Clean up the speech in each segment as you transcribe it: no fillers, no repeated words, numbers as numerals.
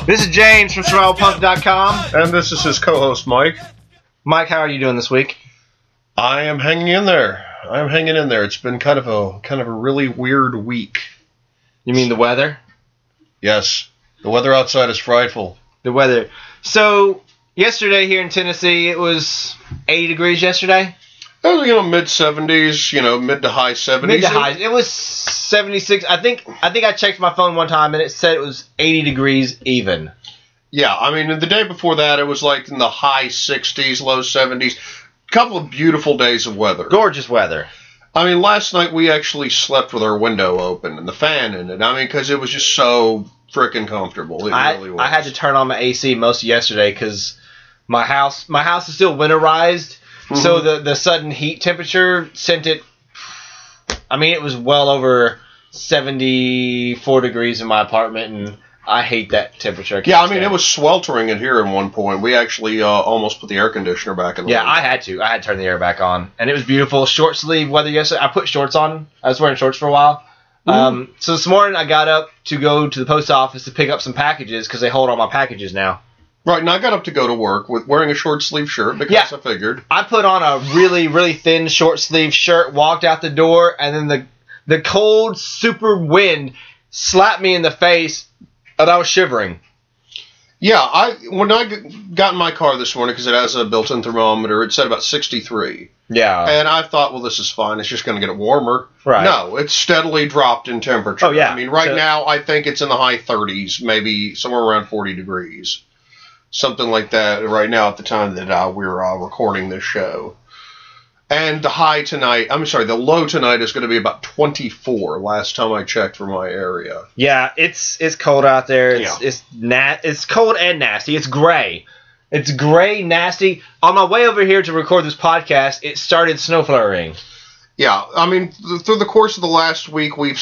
This is James from SurvivalPunk.com. And this is his co-host, Mike. Mike, how are you doing this week? I am hanging in there. It's been kind of a really weird week. You mean the weather? Yes. The weather outside is frightful. The weather. So, yesterday here in Tennessee, it was 80 degrees yesterday? It was, mid-70s, mid to high 70s. Mid to high. It was 76. I think I checked my phone one time and it said it was 80 degrees even. Yeah, I mean, the day before that, it was like in the high 60s, low 70s. A couple of beautiful days of weather. Gorgeous weather. I mean, last night we actually slept with our window open and the fan in it. I mean, because it was just so freaking comfortable. It really was. I had to turn on my AC most of yesterday because my house is still winterized. Mm-hmm. So the sudden heat temperature sent it. I mean, it was well over 74 degrees in my apartment, and I hate that temperature. Yeah, I mean, it was sweltering in here at one point. We actually almost put the air conditioner back in the room. I had to turn the air back on, and it was beautiful. Short sleeve weather yesterday. I put shorts on. I was wearing shorts for a while. Mm-hmm. So this morning I got up to go to the post office to pick up some packages because they hold all my packages now. Right, and I got up to go to work wearing a short sleeve shirt because I figured. I put on a really, really thin short sleeve shirt, walked out the door, and then the cold, super wind slapped me in the face, and I was shivering. Yeah, when I got in my car this morning, because it has a built-in thermometer, it said about 63. Yeah. And I thought, well, this is fine. It's just going to get warmer. Right. No, it's steadily dropped in temperature. Oh, yeah. I mean, right now, I think it's in the high 30s, maybe somewhere around 40 degrees. Something like that right now at the time that we're recording this show. And the low tonight is going to be about 24 last time I checked for my area. Yeah, it's cold out there. It's cold and nasty. It's gray. It's gray, nasty. On my way over here to record this podcast, it started snow flurrying. Yeah, I mean, through the course of the last week, through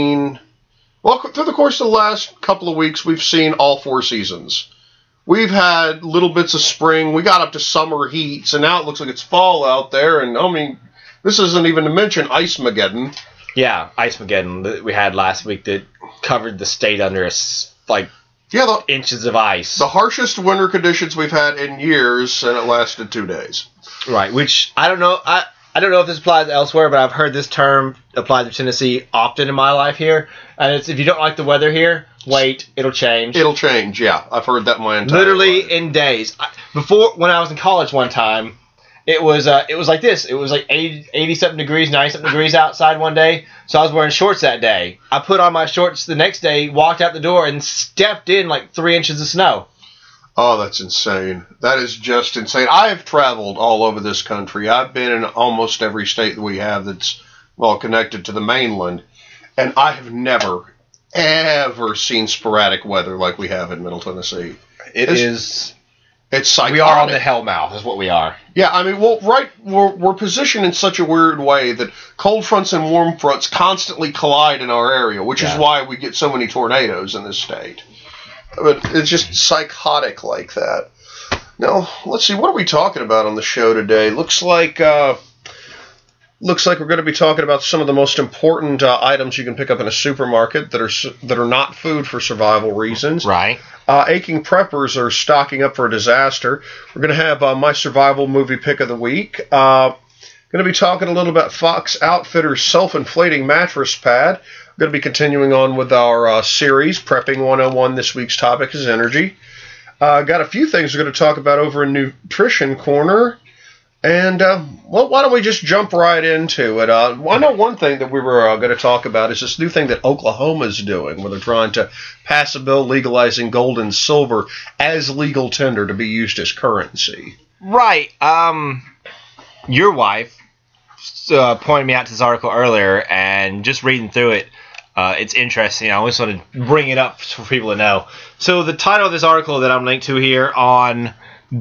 the course of the last couple of weeks, we've seen all four seasons. We've had little bits of spring. We got up to summer heats, and now it looks like it's fall out there. And, I mean, this isn't even to mention Ice-Mageddon. Yeah, Ice-Mageddon that we had last week that covered the state under inches of ice. The harshest winter conditions we've had in years, and it lasted 2 days. Right, which I don't know. I don't know if this applies elsewhere, but I've heard this term applied to Tennessee often in my life here. And it's if you don't like the weather here, wait, it'll change. It'll change, yeah. I've heard that my entire Literally life. in days. Before, when I was in college one time, it was like this. It was like 80-something degrees, 90-something degrees outside one day. So I was wearing shorts that day. I put on my shorts the next day, walked out the door, and stepped in like 3 inches of snow. Oh, that's insane. That is just insane. I have traveled all over this country. I've been in almost every state that we have that's, connected to the mainland. And I have never, ever seen sporadic weather like we have in Middle Tennessee. It's psychotic. We are on the hellmouth, is what we are. Yeah, I mean, we're positioned in such a weird way that cold fronts and warm fronts constantly collide in our area, which is why we get so many tornadoes in this state. But it's just psychotic like that. Now, let's see, what are we talking about on the show today? Looks like we're going to be talking about some of the most important items you can pick up in a supermarket that are not food for survival reasons. Right. Aching preppers are stocking up for a disaster. We're going to have my survival movie pick of the week. Going to be talking a little about Fox Outfitter's self-inflating mattress pad. We're going to be continuing on with our series, Prepping 101. This week's topic is energy. Got a few things we're going to talk about over in Nutrition Corner. And, why don't we just jump right into it? I know one thing that we were going to talk about is this new thing that Oklahoma's doing, where they're trying to pass a bill legalizing gold and silver as legal tender to be used as currency. Right. Your wife pointed me out to this article earlier, and just reading through it, it's interesting. I always want to bring it up for people to know. So the title of this article that I'm linked to here on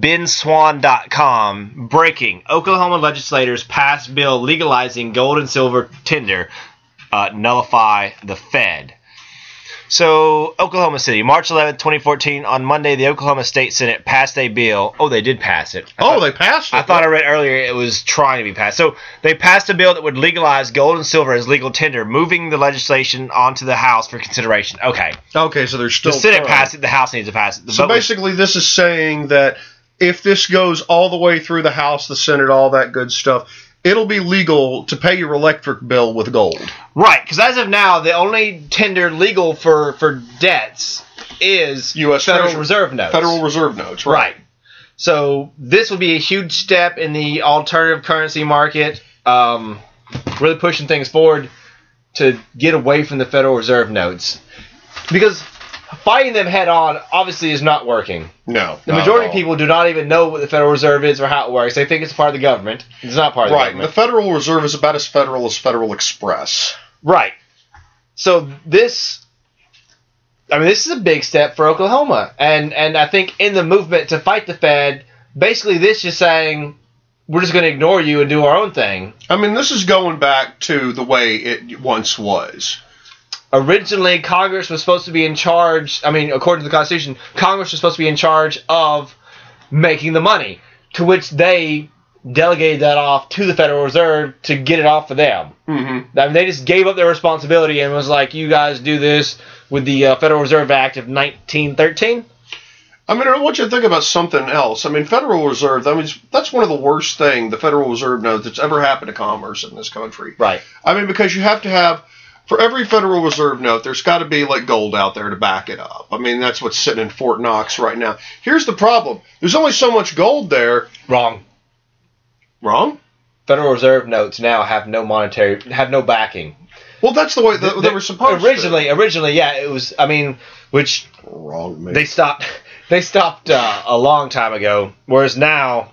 BenSwan.com, breaking, Oklahoma legislators pass bill legalizing gold and silver tender, nullify the Fed. So, Oklahoma City, March 11th, 2014. On Monday, the Oklahoma State Senate passed a bill. Oh, they did pass it. They passed it. I thought I read earlier it was trying to be passed. So, they passed a bill that would legalize gold and silver as legal tender, moving the legislation onto the House for consideration. Okay. Okay, so there's still the Senate passed it. The House needs to pass it. So, basically, this is saying that if this goes all the way through the House, the Senate, all that good stuff, it'll be legal to pay your electric bill with gold. Right, because as of now, the only tender legal for debts is U.S. Federal Reserve notes. Federal Reserve notes, right. So this would be a huge step in the alternative currency market, really pushing things forward to get away from the Federal Reserve notes. Because fighting them head on obviously is not working. No. The majority of people do not even know what the Federal Reserve is or how it works. They think it's part of the government. It's not part of the government. The Federal Reserve is about as federal as Federal Express. Right. So this is a big step for Oklahoma. And I think in the movement to fight the Fed, basically this is saying we're just going to ignore you and do our own thing. I mean, this is going back to the way it once was. Originally, Congress was supposed to be in charge. I mean, according to the Constitution, Congress was supposed to be in charge of making the money, to which they delegated that off to the Federal Reserve to get it off for them. Mm-hmm. I mean, they just gave up their responsibility and was like, you guys do this with the Federal Reserve Act of 1913. I mean, I want you to think about something else. I mean, Federal Reserve, that's one of the worst things, the Federal Reserve note, that's ever happened to commerce in this country. Right. I mean, because you have to have, for every Federal Reserve note, there's got to be like gold out there to back it up. I mean, that's what's sitting in Fort Knox right now. Here's the problem. There's only so much gold there. Wrong? Federal Reserve notes now have no backing. Well, that's the way they were supposed to. Originally, yeah, it was, which wrong, mate. They stopped a long time ago, whereas now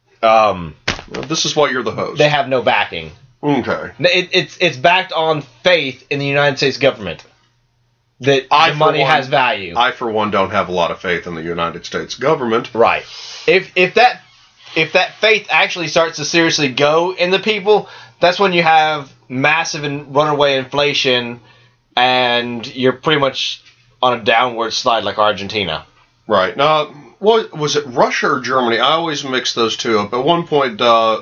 this is why you're the host. They have no backing. Okay. It's backed on faith in the United States government that the money has value. I, for one, don't have a lot of faith in the United States government. Right. If that faith actually starts to seriously go in the people, that's when you have massive and runaway inflation, and you're pretty much on a downward slide like Argentina. Right. Now, what was it, Russia or Germany? I always mix those two up. At one point,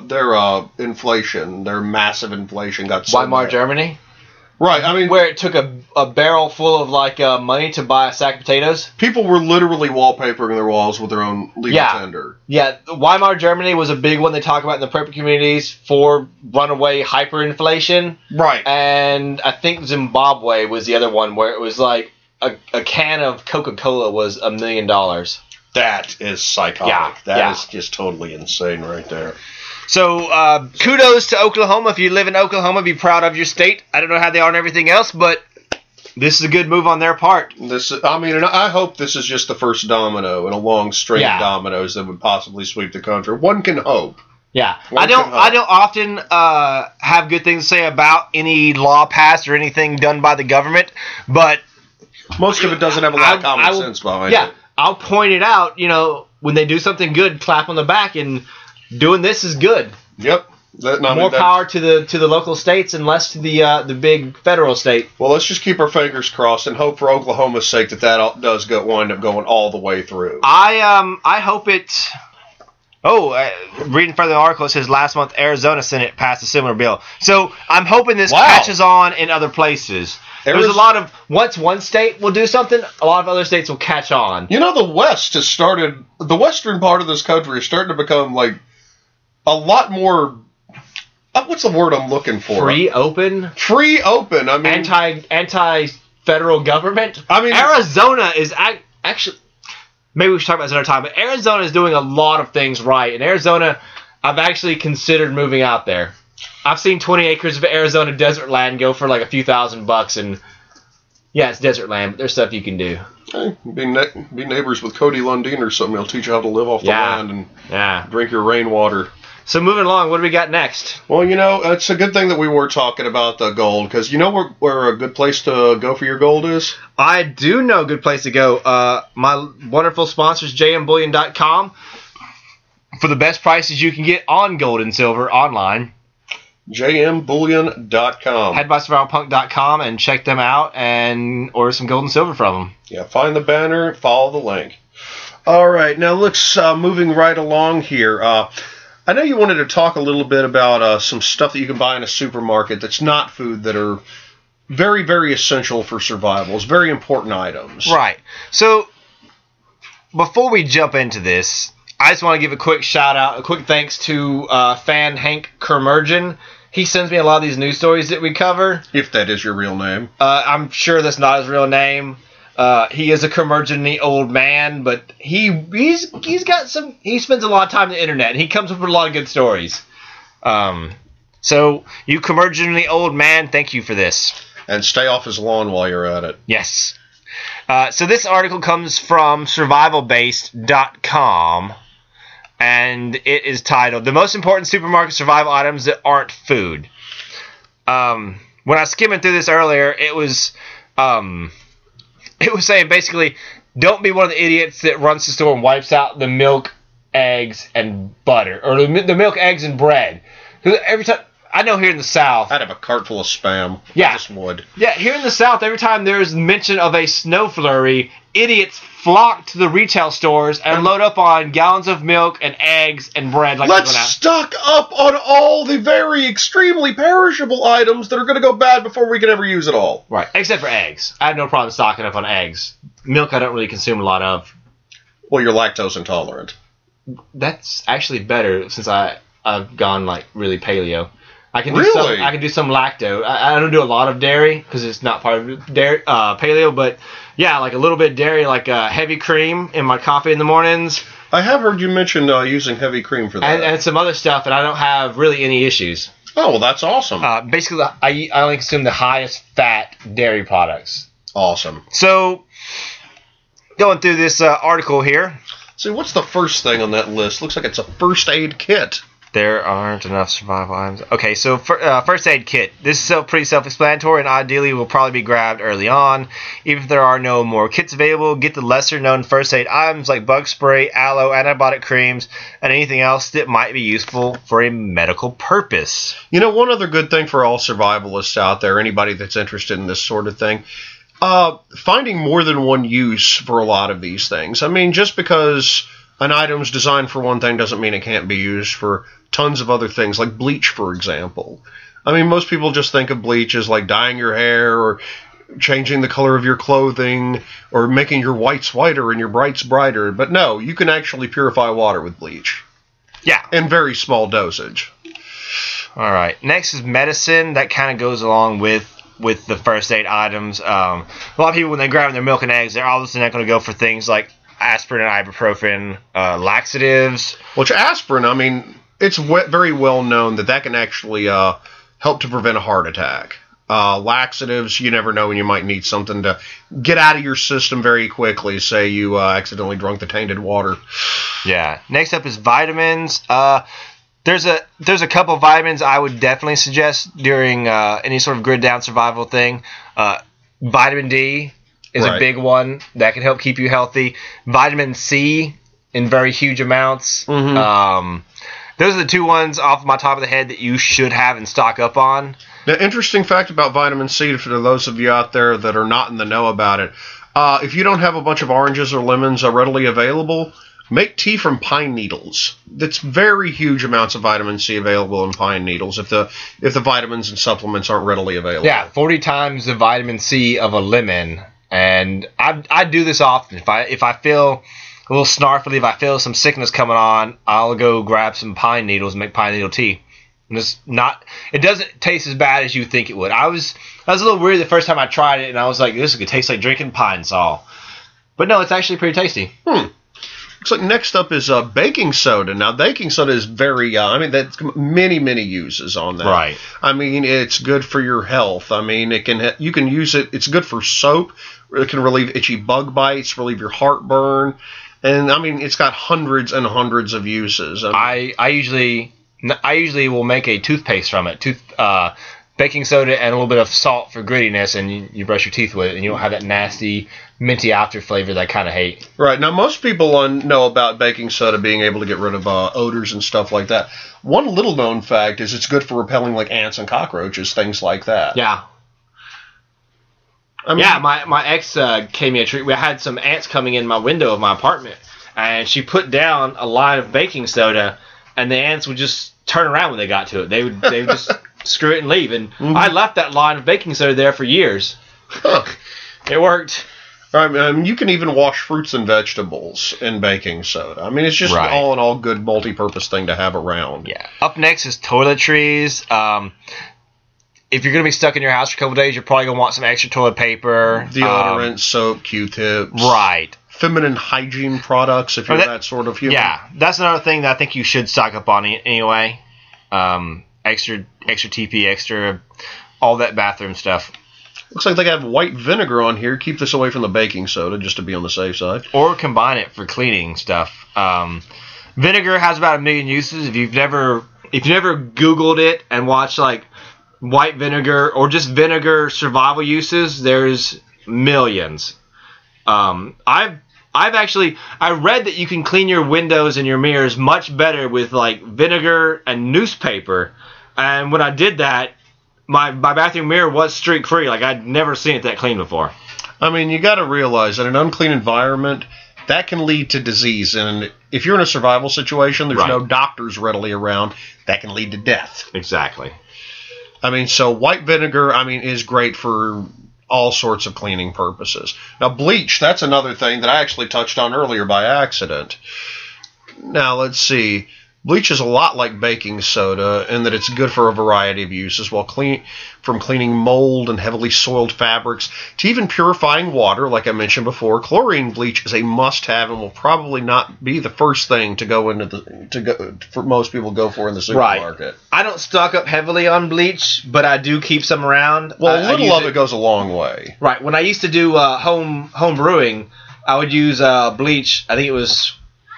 their massive inflation got so Weimar bad. Germany? Right. I mean, where it took a barrel full of money to buy a sack of potatoes. People were literally wallpapering their walls with their own legal tender. Yeah, Weimar Germany was a big one they talk about in the prepper communities for runaway hyperinflation. Right. And I think Zimbabwe was the other one where it was like a can of Coca-Cola was $1 million. That is psychotic. Yeah, that is just totally insane right there. So, kudos to Oklahoma. If you live in Oklahoma, be proud of your state. I don't know how they are and everything else, but this is a good move on their part. And I hope this is just the first domino in a long string of dominoes that would possibly sweep the country. One can hope. Yeah. I don't often have good things to say about any law passed or anything done by the government, but most of it doesn't have a lot of common sense behind it. Yeah, I'll point it out, when they do something good, clap on the back, and doing this is good. Yep. More power to the local states and less to the big federal state. Well, let's just keep our fingers crossed and hope for Oklahoma's sake that does wind up going all the way through. I hope it. Reading further in the article, it says last month Arizona Senate passed a similar bill. So I'm hoping this catches on in other places. There's a lot of, once one state will do something, a lot of other states will catch on. The West has started, the western part of this country is starting to become like a lot more, what's the word I'm looking for? Free open. I mean, anti-federal government. I mean, Arizona is actually, maybe we should talk about this another time, but Arizona is doing a lot of things right. In Arizona, I've actually considered moving out there. I've seen 20 acres of Arizona desert land go for like a few $1,000, and yeah, it's desert land, but there's stuff you can do. Hey, be neighbors with Cody Lundeen or something. He'll teach you how to live off the land and drink your rainwater. So moving along, what do we got next? Well, it's a good thing that we were talking about the gold, because where a good place to go for your gold is? I do know a good place to go. My wonderful sponsors, jmbullion.com, for the best prices you can get on gold and silver online. jmbullion.com. Head by survivalpunk.com and check them out and order some gold and silver from them. Yeah, find the banner, follow the link. All right, now let's moving right along here. I know you wanted to talk a little bit about some stuff that you can buy in a supermarket that's not food that are very, very essential for survival. It's very important items. Right. So, before we jump into this, I just want to give a quick shout out, a quick thanks to fan Hank Kermergen. He sends me a lot of these news stories that we cover. If that is your real name. I'm sure that's not his real name. He is a Kermergen-y old man, but he's got some. He spends a lot of time on the internet, and he comes up with a lot of good stories. So, you Kermergen-y old man, thank you for this. And stay off his lawn while you're at it. Yes. So this article comes from survivalbased.com, and it is titled, The Most Important Supermarket Survival Items That Aren't Food. When I skimmed through this earlier, it was saying basically, don't be one of the idiots that runs to the store and wipes out the milk, eggs, and butter, or the milk, eggs, and bread. Because every time, I know here in the South, I'd have a cart full of Spam. Yeah. I just would. Yeah, here in the South, every time there's mention of a snow flurry, idiots flock to the retail stores and load up on gallons of milk and eggs and bread. Let's stock up on all the very extremely perishable items that are going to go bad before we can ever use it all. Right, except for eggs. I have no problem stocking up on eggs. Milk I don't really consume a lot of. Well, you're lactose intolerant. That's actually better since I've gone really paleo. I can do Really? I can do some lacto. I don't do a lot of dairy because it's not part of dairy paleo, but yeah, like a little bit of dairy, like heavy cream in my coffee in the mornings. I have heard you mention using heavy cream for that. And some other stuff, and I don't have really any issues. Oh, well, that's awesome. Basically, I only consume the highest fat dairy products. Awesome. So, going through this article here. See, what's the first thing on that list? Looks like it's a first aid kit. There aren't enough survival items. Okay, so first aid kit. This is pretty self-explanatory and ideally will probably be grabbed early on. Even if there are no more kits available, get the lesser-known first aid items like bug spray, aloe, antibiotic creams, and anything else that might be useful for a medical purpose. You know, one other good thing for all survivalists out there, anybody that's interested in this sort of thing, finding more than one use for a lot of these things. I mean, just because an item's designed for one thing doesn't mean it can't be used for tons of other things, like bleach, for example. I mean, most people just think of bleach as like dyeing your hair or changing the color of your clothing or making your whites whiter and your brights brighter. But no, you can actually purify water with bleach. Yeah. In very small dosage. All right. Next is medicine. That kind of goes along with the first aid items. A lot of people, when they grab their milk and eggs, they're obviously not going to go for things like aspirin and ibuprofen, laxatives. Which aspirin, I mean, it's very well known that can actually help to prevent a heart attack. Laxatives, you never know when you might need something to get out of your system very quickly. Say you accidentally drunk the tainted water. Yeah. Next up is vitamins. There's a couple of vitamins I would definitely suggest during any sort of grid down survival thing. Vitamin D is a big one that can help keep you healthy. Vitamin C in very huge amounts. Mm-hmm. Those are the two ones off my top of the head that you should have and stock up on. The interesting fact about vitamin C, for those of you out there that are not in the know about it, if you don't have a bunch of oranges or lemons readily available, make tea from pine needles. That's very huge amounts of vitamin C available in pine needles if the vitamins and supplements aren't readily available. Yeah, 40 times the vitamin C of a lemon. And I do this often. If I feel a little snarfly, if I feel some sickness coming on, I'll go grab some pine needles and make pine needle tea. And it doesn't taste as bad as you think it would. I was a little weird the first time I tried it, and I was like, this could taste like drinking Pine Sol. But no, it's actually pretty tasty. Looks like next up is baking soda. Now, baking soda is very, that's many, many uses on that. Right. I mean, it's good for your health. I mean, you can use it. It's good for soap. It can relieve itchy bug bites, relieve your heartburn. And, I mean, it's got hundreds and hundreds of uses. I usually will make a toothpaste from it. baking soda and a little bit of salt for grittiness, and you brush your teeth with it, and you don't have that nasty, minty after flavor that I kind of hate. Right. Now, most people know about baking soda being able to get rid of odors and stuff like that. One little known fact is it's good for repelling like ants and cockroaches, things like that. Yeah. I mean, yeah, my ex gave me a treat. We had some ants coming in my window of my apartment, and she put down a line of baking soda, and the ants would just turn around when they got to it. They would just screw it and leave. And I left that line of baking soda there for years. It worked. You can even wash fruits and vegetables in baking soda. I mean, it's just all in all good multi-purpose thing to have around. Yeah. Up next is toiletries. If you're going to be stuck in your house for a couple of days, you're probably going to want some extra toilet paper. Deodorant, soap, Q-tips. Right. Feminine hygiene products, if you're that sort of human. Yeah. That's another thing that I think you should stock up on anyway. Extra TP, extra all that bathroom stuff. Looks like they have white vinegar on here. Keep this away from the baking soda, just to be on the safe side. Or combine it for cleaning stuff. Vinegar has about 1 million uses. If you've never Googled it and watched like white vinegar or just vinegar survival uses, there's millions. I read that you can clean your windows and your mirrors much better with like vinegar and newspaper. And when I did that, my bathroom mirror was streak free. Like I'd never seen it that clean before. I mean, you got to realize that an unclean environment that can lead to disease, and if you're in a survival situation, there's no doctors readily around. That can lead to death. Exactly. I mean, so white vinegar, is great for all sorts of cleaning purposes. Now, bleach, that's another thing that I actually touched on earlier by accident. Now, let's see. Bleach is a lot like baking soda in that it's good for a variety of uses, from cleaning mold and heavily soiled fabrics to even purifying water, like I mentioned before. Chlorine bleach is a must-have and will probably not be the first thing to go for most people go for in the supermarket. Right. I don't stock up heavily on bleach, but I do keep some around. Well, a little of it goes a long way. Right. When I used to do home brewing, I would use bleach. I think it was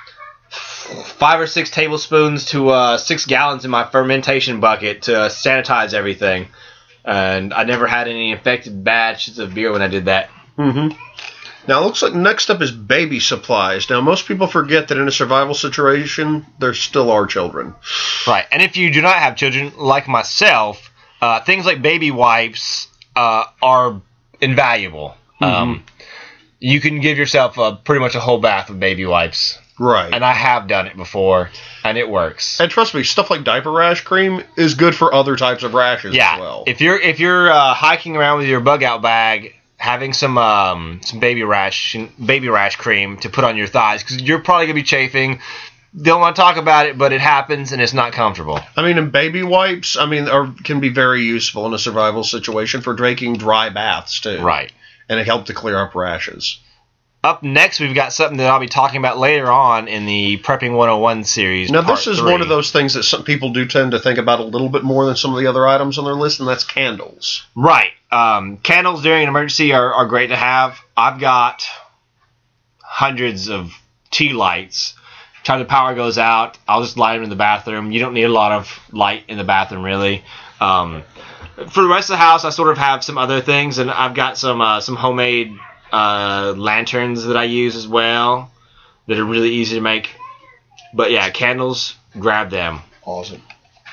5 or 6 tablespoons to 6 gallons in my fermentation bucket to sanitize everything. And I never had any infected batches of beer when I did that. Mm-hmm. Now, it looks like next up is baby supplies. Now, most people forget that in a survival situation, there still are children. Right. And if you do not have children, like myself, things like baby wipes are invaluable. Mm-hmm. You can give yourself pretty much a whole bath with baby wipes. Right. And I have done it before, and it works. And trust me, stuff like diaper rash cream is good for other types of rashes as well. If you're hiking around with your bug out bag, having some baby rash cream to put on your thighs, because you're probably gonna be chafing. Don't want to talk about it, but it happens, and it's not comfortable. And baby wipes, can be very useful in a survival situation for taking dry baths too. Right. And it helps to clear up rashes. Up next, we've got something that I'll be talking about later on in the Prepping 101 series. Now, this is one of those things that some people do tend to think about a little bit more than some of the other items on their list, and that's candles. Right. Candles during an emergency are great to have. I've got hundreds of tea lights. Time the power goes out, I'll just light them in the bathroom. You don't need a lot of light in the bathroom, really. For the rest of the house, I sort of have some other things, and I've got some homemade lanterns that I use as well that are really easy to make. But yeah, candles, grab them. Awesome.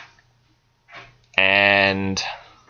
And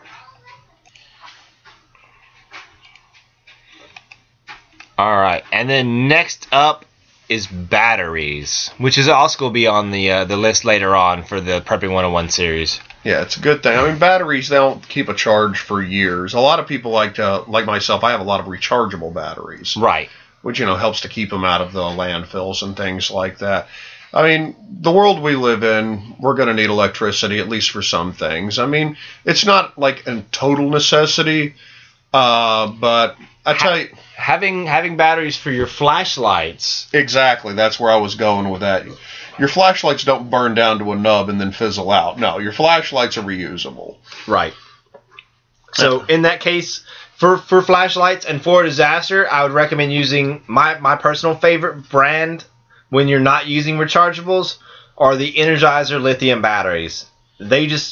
all right, and then next up is batteries, which is also going to be on the list later on for the Prepping 101 series. Yeah, it's a good thing. Batteries, they don't keep a charge for years. A lot of people like myself, I have a lot of rechargeable batteries. Right. Which, helps to keep them out of the landfills and things like that. The world we live in, we're going to need electricity, at least for some things. It's not like a total necessity, but I tell you... Having batteries for your flashlights. Exactly, that's where I was going with that. Your flashlights don't burn down to a nub and then fizzle out. No, your flashlights are reusable. Right. So in that case, for flashlights and for a disaster, I would recommend using my personal favorite brand when you're not using rechargeables are the Energizer lithium batteries. They just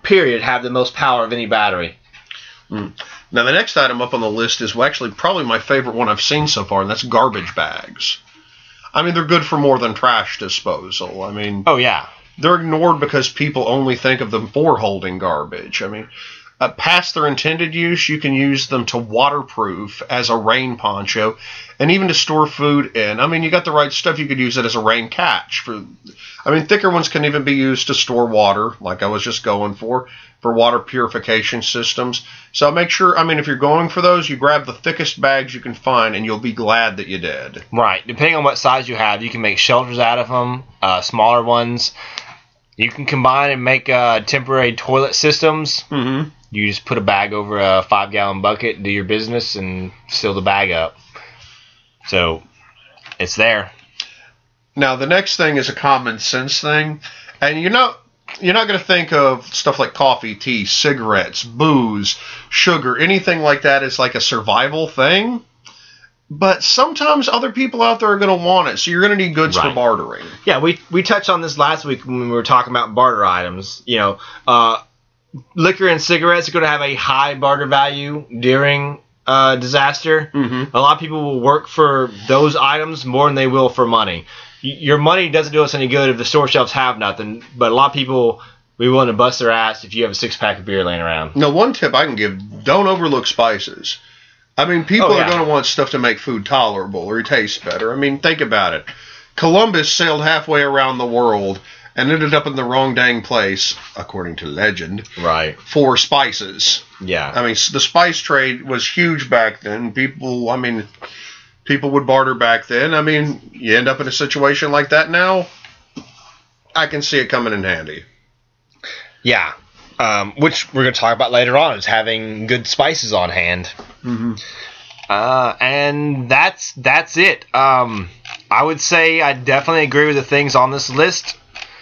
period, have the most power of any battery. Now, the next item up on the list is actually probably my favorite one I've seen so far, and that's garbage bags. I mean, they're good for more than trash disposal. I mean, oh yeah, they're ignored because people only think of them for holding garbage. I mean, past their intended use, you can use them to waterproof as a rain poncho, and even to store food in. I mean, you got the right stuff. You could use it as a rain catch. Thicker ones can even be used to store water, like I was just going for water purification systems. So make sure, if you're going for those, you grab the thickest bags you can find, and you'll be glad that you did. Right. Depending on what size you have, you can make shelters out of them, smaller ones. You can combine and make temporary toilet systems. Mm-hmm. You just put a bag over a 5-gallon bucket, do your business, and fill the bag up. So, it's there. Now, the next thing is a common sense thing. And you're not going to think of stuff like coffee, tea, cigarettes, booze, sugar, anything like that as like a survival thing. But sometimes other people out there are going to want it, so you're going to need goods for bartering. Yeah, we touched on this last week when we were talking about barter items. Liquor and cigarettes are going to have a high barter value during disaster. Mm-hmm. A lot of people will work for those items more than they will for money. Your money doesn't do us any good if the store shelves have nothing, but a lot of people will be willing to bust their ass if you have a 6-pack of beer laying around. Now, one tip I can give, don't overlook spices. People are going to want stuff to make food tolerable or taste better. Think about it. Columbus sailed halfway around the world and ended up in the wrong dang place, according to legend, right, for spices. Yeah. The spice trade was huge back then. People would barter back then. You end up in a situation like that now, I can see it coming in handy. Yeah. Which we're going to talk about later on, is having good spices on hand. Mm-hmm. And that's it. I would say I definitely agree with the things on this list.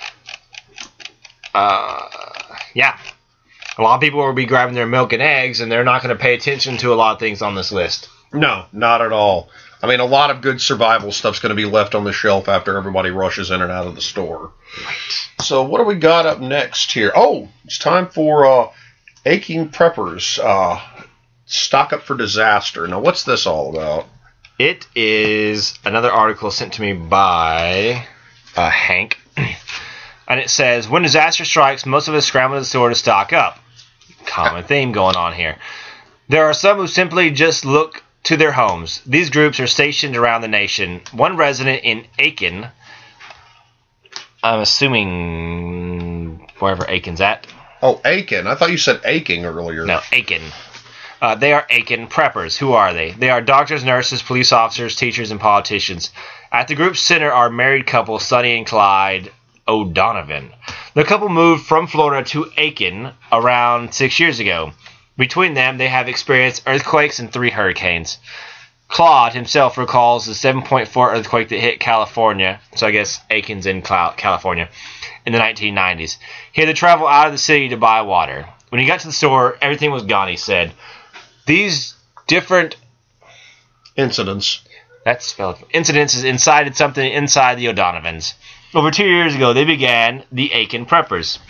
Yeah. A lot of people will be grabbing their milk and eggs, and they're not going to pay attention to a lot of things on this list. No, not at all. A lot of good survival stuff's going to be left on the shelf after everybody rushes in and out of the store. Right. So what do we got up next here? Oh, it's time for Aching Preppers. Stock up for disaster. Now, what's this all about? It is another article sent to me by Hank. And it says, when disaster strikes, most of us scramble to the store to stock up. Common theme going on here. There are some who simply just look to their homes. These groups are stationed around the nation. One resident in Aiken, I'm assuming wherever Aiken's at. Oh, Aiken. I thought you said aching earlier. No, Aiken. They are Aiken preppers. Who are they? They are doctors, nurses, police officers, teachers, and politicians. At the group's center are married couple Sonny and Clyde O'Donovan. The couple moved from Florida to Aiken around 6 years ago. Between them, they have experienced earthquakes and 3 hurricanes. Claude himself recalls the 7.4 earthquake that hit California, so I guess Aiken's in California, in the 1990s. He had to travel out of the city to buy water. When he got to the store, everything was gone, he said. These different incidences incited something inside the O'Donovans. Over 2 years ago, they began the Aiken Preppers.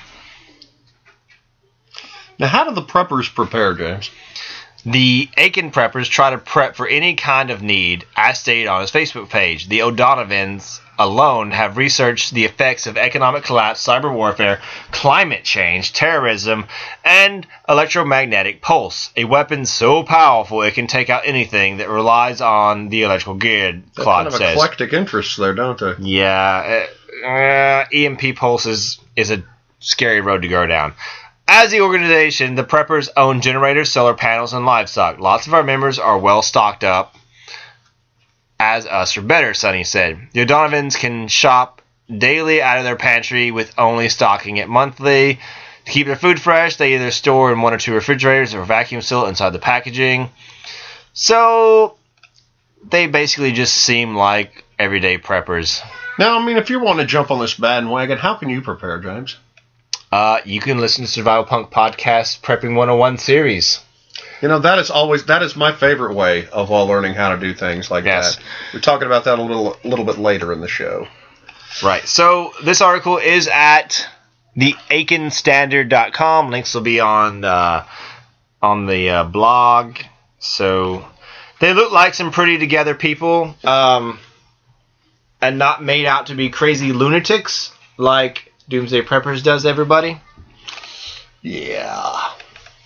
Now, how do the preppers prepare, James? The Aiken Preppers try to prep for any kind of need, as stated on his Facebook page. The O'Donovans alone have researched the effects of economic collapse, cyber warfare, climate change, terrorism, and electromagnetic pulse, a weapon so powerful it can take out anything that relies on the electrical grid, Claude says. Kind of eclectic interests there, don't they? Yeah. EMP pulse is a scary road to go down. As the organization, the Preppers own generators, solar panels, and livestock. Lots of our members are well stocked up, as us or better, Sonny said. The O'Donovans can shop daily out of their pantry with only stocking it monthly. To keep their food fresh, they either store in 1 or 2 refrigerators or vacuum seal inside the packaging. So, they basically just seem like everyday preppers. Now, if you want to jump on this bandwagon, how can you prepare, James? You can listen to Survival Punk Podcast Prepping 101 series. That is my favorite way of learning how to do things like that. We're talking about that a little bit later in the show. Right. So this article is at theaikenstandard.com. Links will be on the blog. So they look like some pretty together people, and not made out to be crazy lunatics like Doomsday Preppers does everybody. Yeah.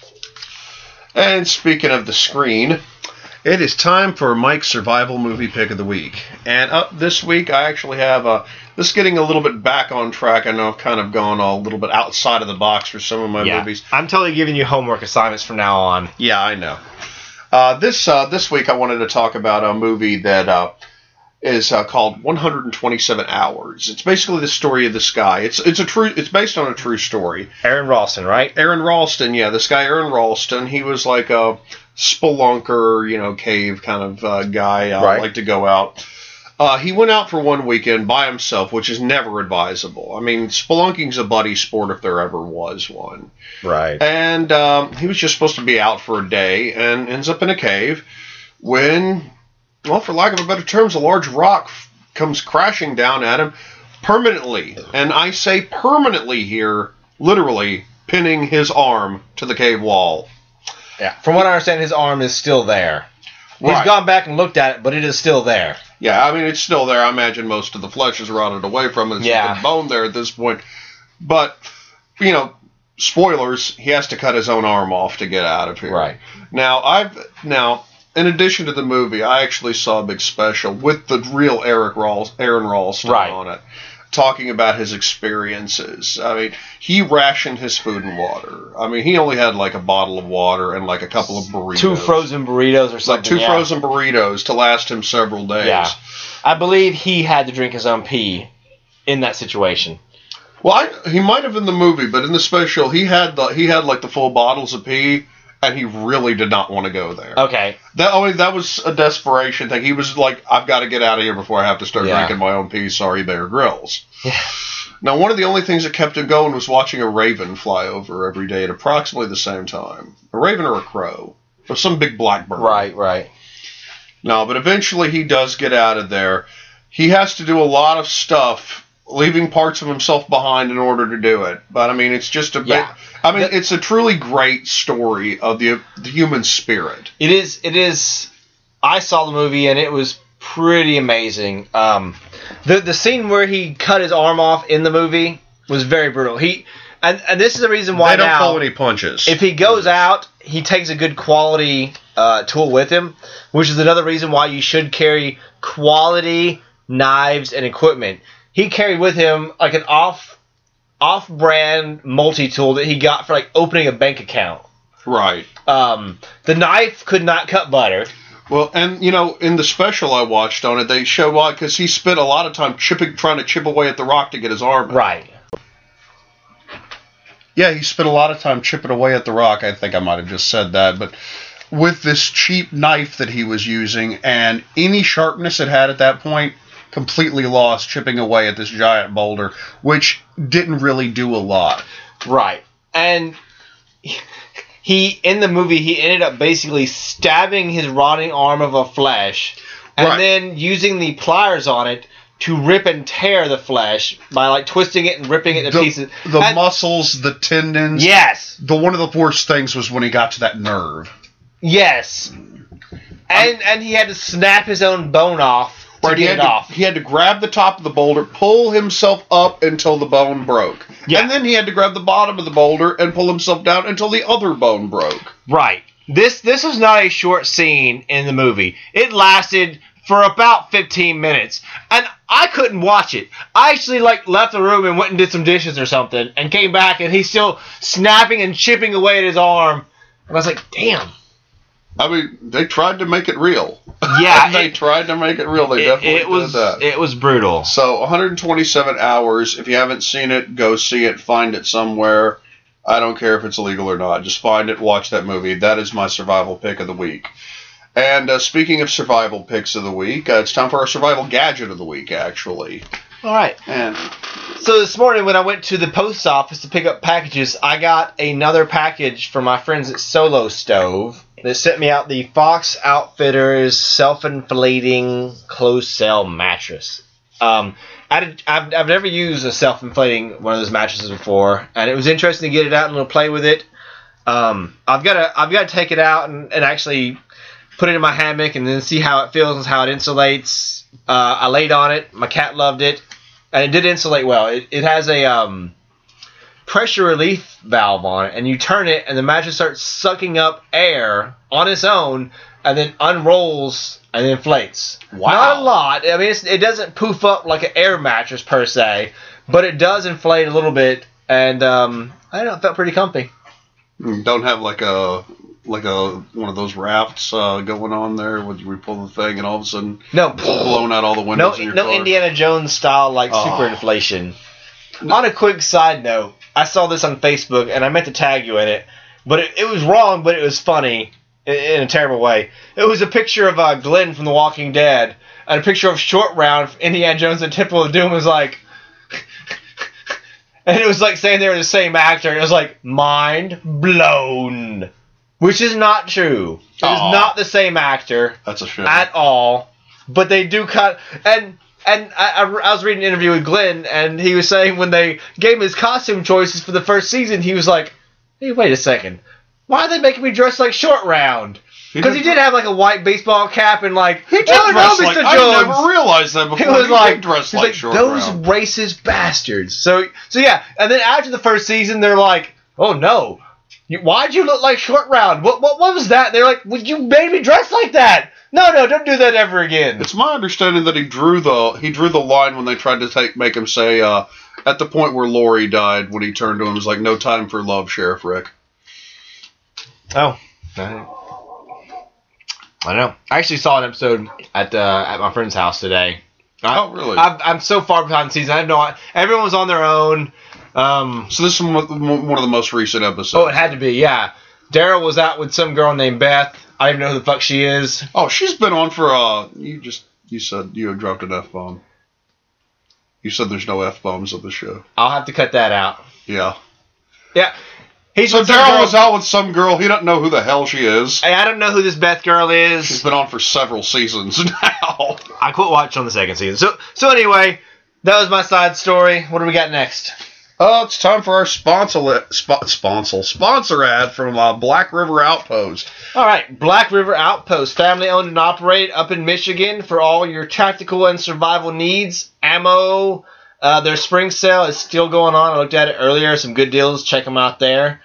And speaking of the screen, it is time for Mike's Survival Movie Pick of the Week. And up this week, I actually have this is getting a little bit back on track. I know I've kind of gone a little bit outside of the box for some of my movies. I'm totally giving you homework assignments from now on. Yeah, I know. This week, I wanted to talk about a movie that is called 127 Hours. It's basically the story of this guy. It's based on a true story. Aaron Ralston, right? Aaron Ralston, yeah, this guy Aaron Ralston. He was like a spelunker, cave kind of guy. Right. Like to go out. He went out for one weekend by himself, which is never advisable. I mean, spelunking's a buddy sport if there ever was one. Right. And he was just supposed to be out for a day and ends up in a cave when, well, for lack of a better term, a large rock comes crashing down at him permanently. And I say permanently here, literally pinning his arm to the cave wall. Yeah. From what I understand, his arm is still there. Right. He's gone back and looked at it, but it is still there. Yeah, I mean, it's still there. I imagine most of the flesh is rotted away from it. There's just bone there at this point. But, spoilers, he has to cut his own arm off to get out of here. Right. Now, in addition to the movie, I actually saw a big special with the real Aaron Ralston on it, talking about his experiences. I mean, he rationed his food and water. I mean, he only had like a bottle of water and like a couple of burritos. 2 frozen burritos or something. Like 2 frozen burritos to last him several days. Yeah. I believe he had to drink his own pee in that situation. Well, he might have in the movie, but in the special, he had like the full bottles of pee, and he really did not want to go there. Okay. That was a desperation thing. He was like, I've got to get out of here before I have to start drinking my own pee. Sorry, Bear Grylls. Yeah. Now, one of the only things that kept him going was watching a raven fly over every day at approximately the same time. A raven or a crow. Or some big black bird. Right. No, but eventually he does get out of there. He has to do a lot of stuff, leaving parts of himself behind in order to do it. But, I mean, it's just a bit... I mean, it's a truly great story of the human spirit. It is. I saw the movie, and it was pretty amazing. The scene where he cut his arm off in the movie was very brutal. And this is the reason why they don't pull any punches. If he goes out, he takes a good quality tool with him, which is another reason why you should carry quality knives and equipment. He carried with him like an off-brand multi-tool that he got for like opening a bank account. Right. The knife could not cut butter. Well, and in the special I watched on it, they show why, because he spent a lot of time trying to chip away at the rock to get his arm out. Right. Yeah, he spent a lot of time chipping away at the rock. I think I might have just said that, but with this cheap knife that he was using, and any sharpness it had at that point, completely lost chipping away at this giant boulder, which didn't really do a lot. Right. And in the movie, he ended up basically stabbing his rotting arm of a flesh, and then using the pliers on it to rip and tear the flesh by like twisting it and ripping it to pieces. The muscles, the tendons. Yes. One of the worst things was when he got to that nerve. Yes. And he had to snap his own bone off. He had to grab the top of the boulder, pull himself up until the bone broke. Yeah. And then he had to grab the bottom of the boulder and pull himself down until the other bone broke. Right. This was not a short scene in the movie. It lasted for about 15 minutes. And I couldn't watch it. I actually left the room and went and did some dishes or something and came back and he's still snapping and chipping away at his arm. And I was like, damn. I mean, they tried to make it real. Yeah. They tried to make it real. They definitely did that. It was brutal. So, 127 hours. If you haven't seen it, go see it. Find it somewhere. I don't care if it's illegal or not. Just find it, watch that movie. That is my survival pick of the week. And speaking of survival picks of the week, it's time for our survival gadget of the week, actually. All right. And so this morning when I went to the post office to pick up packages, I got another package from my friends at Solo Stove. They sent me out the Fox Outfitters self-inflating closed cell mattress. I've never used a self-inflating one of those mattresses before, and it was interesting to get it out and play with it. I've got to take it out and actually put it in my hammock and then see how it feels and how it insulates. I laid on it. My cat loved it, and it did insulate well. It has a pressure relief valve on it, and you turn it, and the mattress starts sucking up air on its own, and then unrolls and inflates. Wow. Not a lot. I mean, it doesn't poof up like an air mattress per se, but it does inflate a little bit, and I don't know, it felt pretty comfy. Don't have like a one of those rafts going on there where we pull the thing and all of a sudden blowing out all the windows in your car. No Indiana Jones style super inflation. On a quick side note, I saw this on Facebook and I meant to tag you in it, but it was wrong, but it was funny in a terrible way. It was a picture of Glenn from The Walking Dead and a picture of Short Round from Indiana Jones and Temple of Doom was like. And it was like saying they were the same actor. And it was like, mind blown. Which is not true. It is not the same actor. That's a shame. At all. But they do cut. And I was reading an interview with Glenn, and he was saying when they gave him his costume choices for the first season, he was like, hey, wait a second. Why are they making me dress like Short Round? Because he did have like a white baseball cap and like, he did dress like, I never realized that before. He was like, dressed like Short those Round. racist bastards. So yeah, and then after the first season, they're like, oh no, why'd you look like Short Round? What was that? They're like, would you made me dress like that? No, don't do that ever again. It's my understanding that he drew the line when they tried to make him say at the point where Lori died, when he turned to him, it was like, no time for love, Sheriff Rick. Oh. I know. I actually saw an episode at my friend's house today. Oh, really? I'm so far behind the season. I have no idea. Everyone was on their own. So this is one of the most recent episodes. Oh, it had to be, yeah. Daryl was out with some girl named Beth. I don't even know who the fuck she is. Oh, she's been on for, you said you had dropped an F-bomb. You said there's no F-bombs on the show. I'll have to cut that out. Yeah. Yeah. So Daryl was out with some girl. He doesn't know who the hell she is. Hey, I don't know who this Beth girl is. She's been on for several seasons now. I quit watching on the second season. So anyway, that was my side story. What do we got next? It's time for our sponsor ad from Black River Outpost. All right, Black River Outpost, family owned and operated up in Michigan for all your tactical and survival needs. Ammo. Their spring sale is still going on. I looked at it earlier. Some good deals. Check them out there.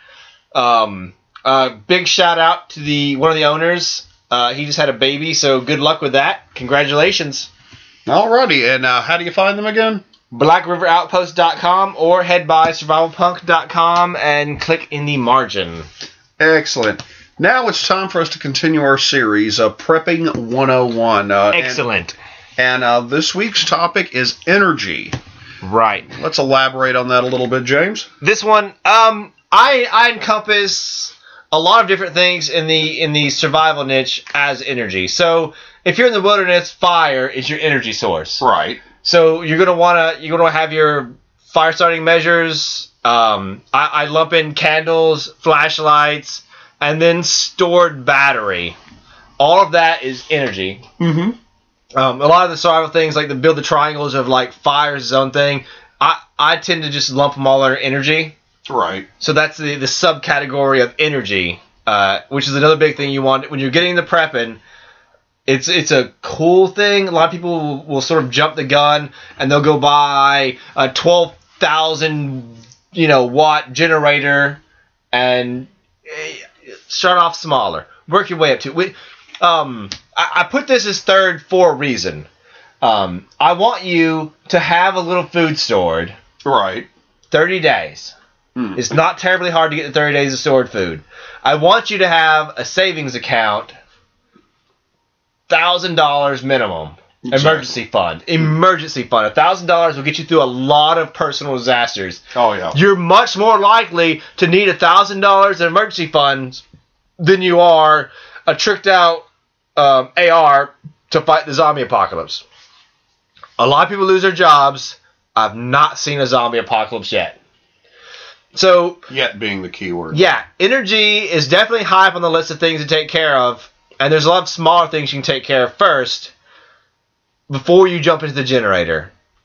Big shout out to one of the owners. He just had a baby, so good luck with that. Congratulations. Alrighty, and how do you find them again? BlackRiverOutpost.com or head by survivalpunk.com and click in the margin. Excellent. Now it's time for us to continue our series of Prepping 101. Excellent. And this week's topic is energy. Right. Let's elaborate on that a little bit, James. This one, I encompass a lot of different things in the survival niche as energy. So if you're in the wilderness, fire is your energy source. Right. So you're gonna have your fire starting measures. I lump in candles, flashlights, and then stored battery. All of that is energy. Mm-hmm. A lot of the survival things, like the build the triangles of like fire is its own thing. I tend to just lump them all under energy. Right. So that's the subcategory of energy, which is another big thing you want when you're getting the prepping. It's a cool thing. A lot of people will sort of jump the gun and they'll go buy a 12,000 watt generator and start off smaller. Work your way up to it. I put this as third for a reason. I want you to have a little food stored. Right. 30 days. It's not terribly hard to get the 30 days of stored food. I want you to have a savings account, $1,000 minimum. Exactly. Emergency fund. $1,000 will get you through a lot of personal disasters. Oh, yeah. You're much more likely to need $1,000 in emergency funds than you are a tricked out AR to fight the zombie apocalypse. A lot of people lose their jobs. I've not seen a zombie apocalypse yet. So, yet being the key word. Yeah, energy is definitely high up on the list of things to take care of, and there's a lot of smaller things you can take care of first before you jump into the generator.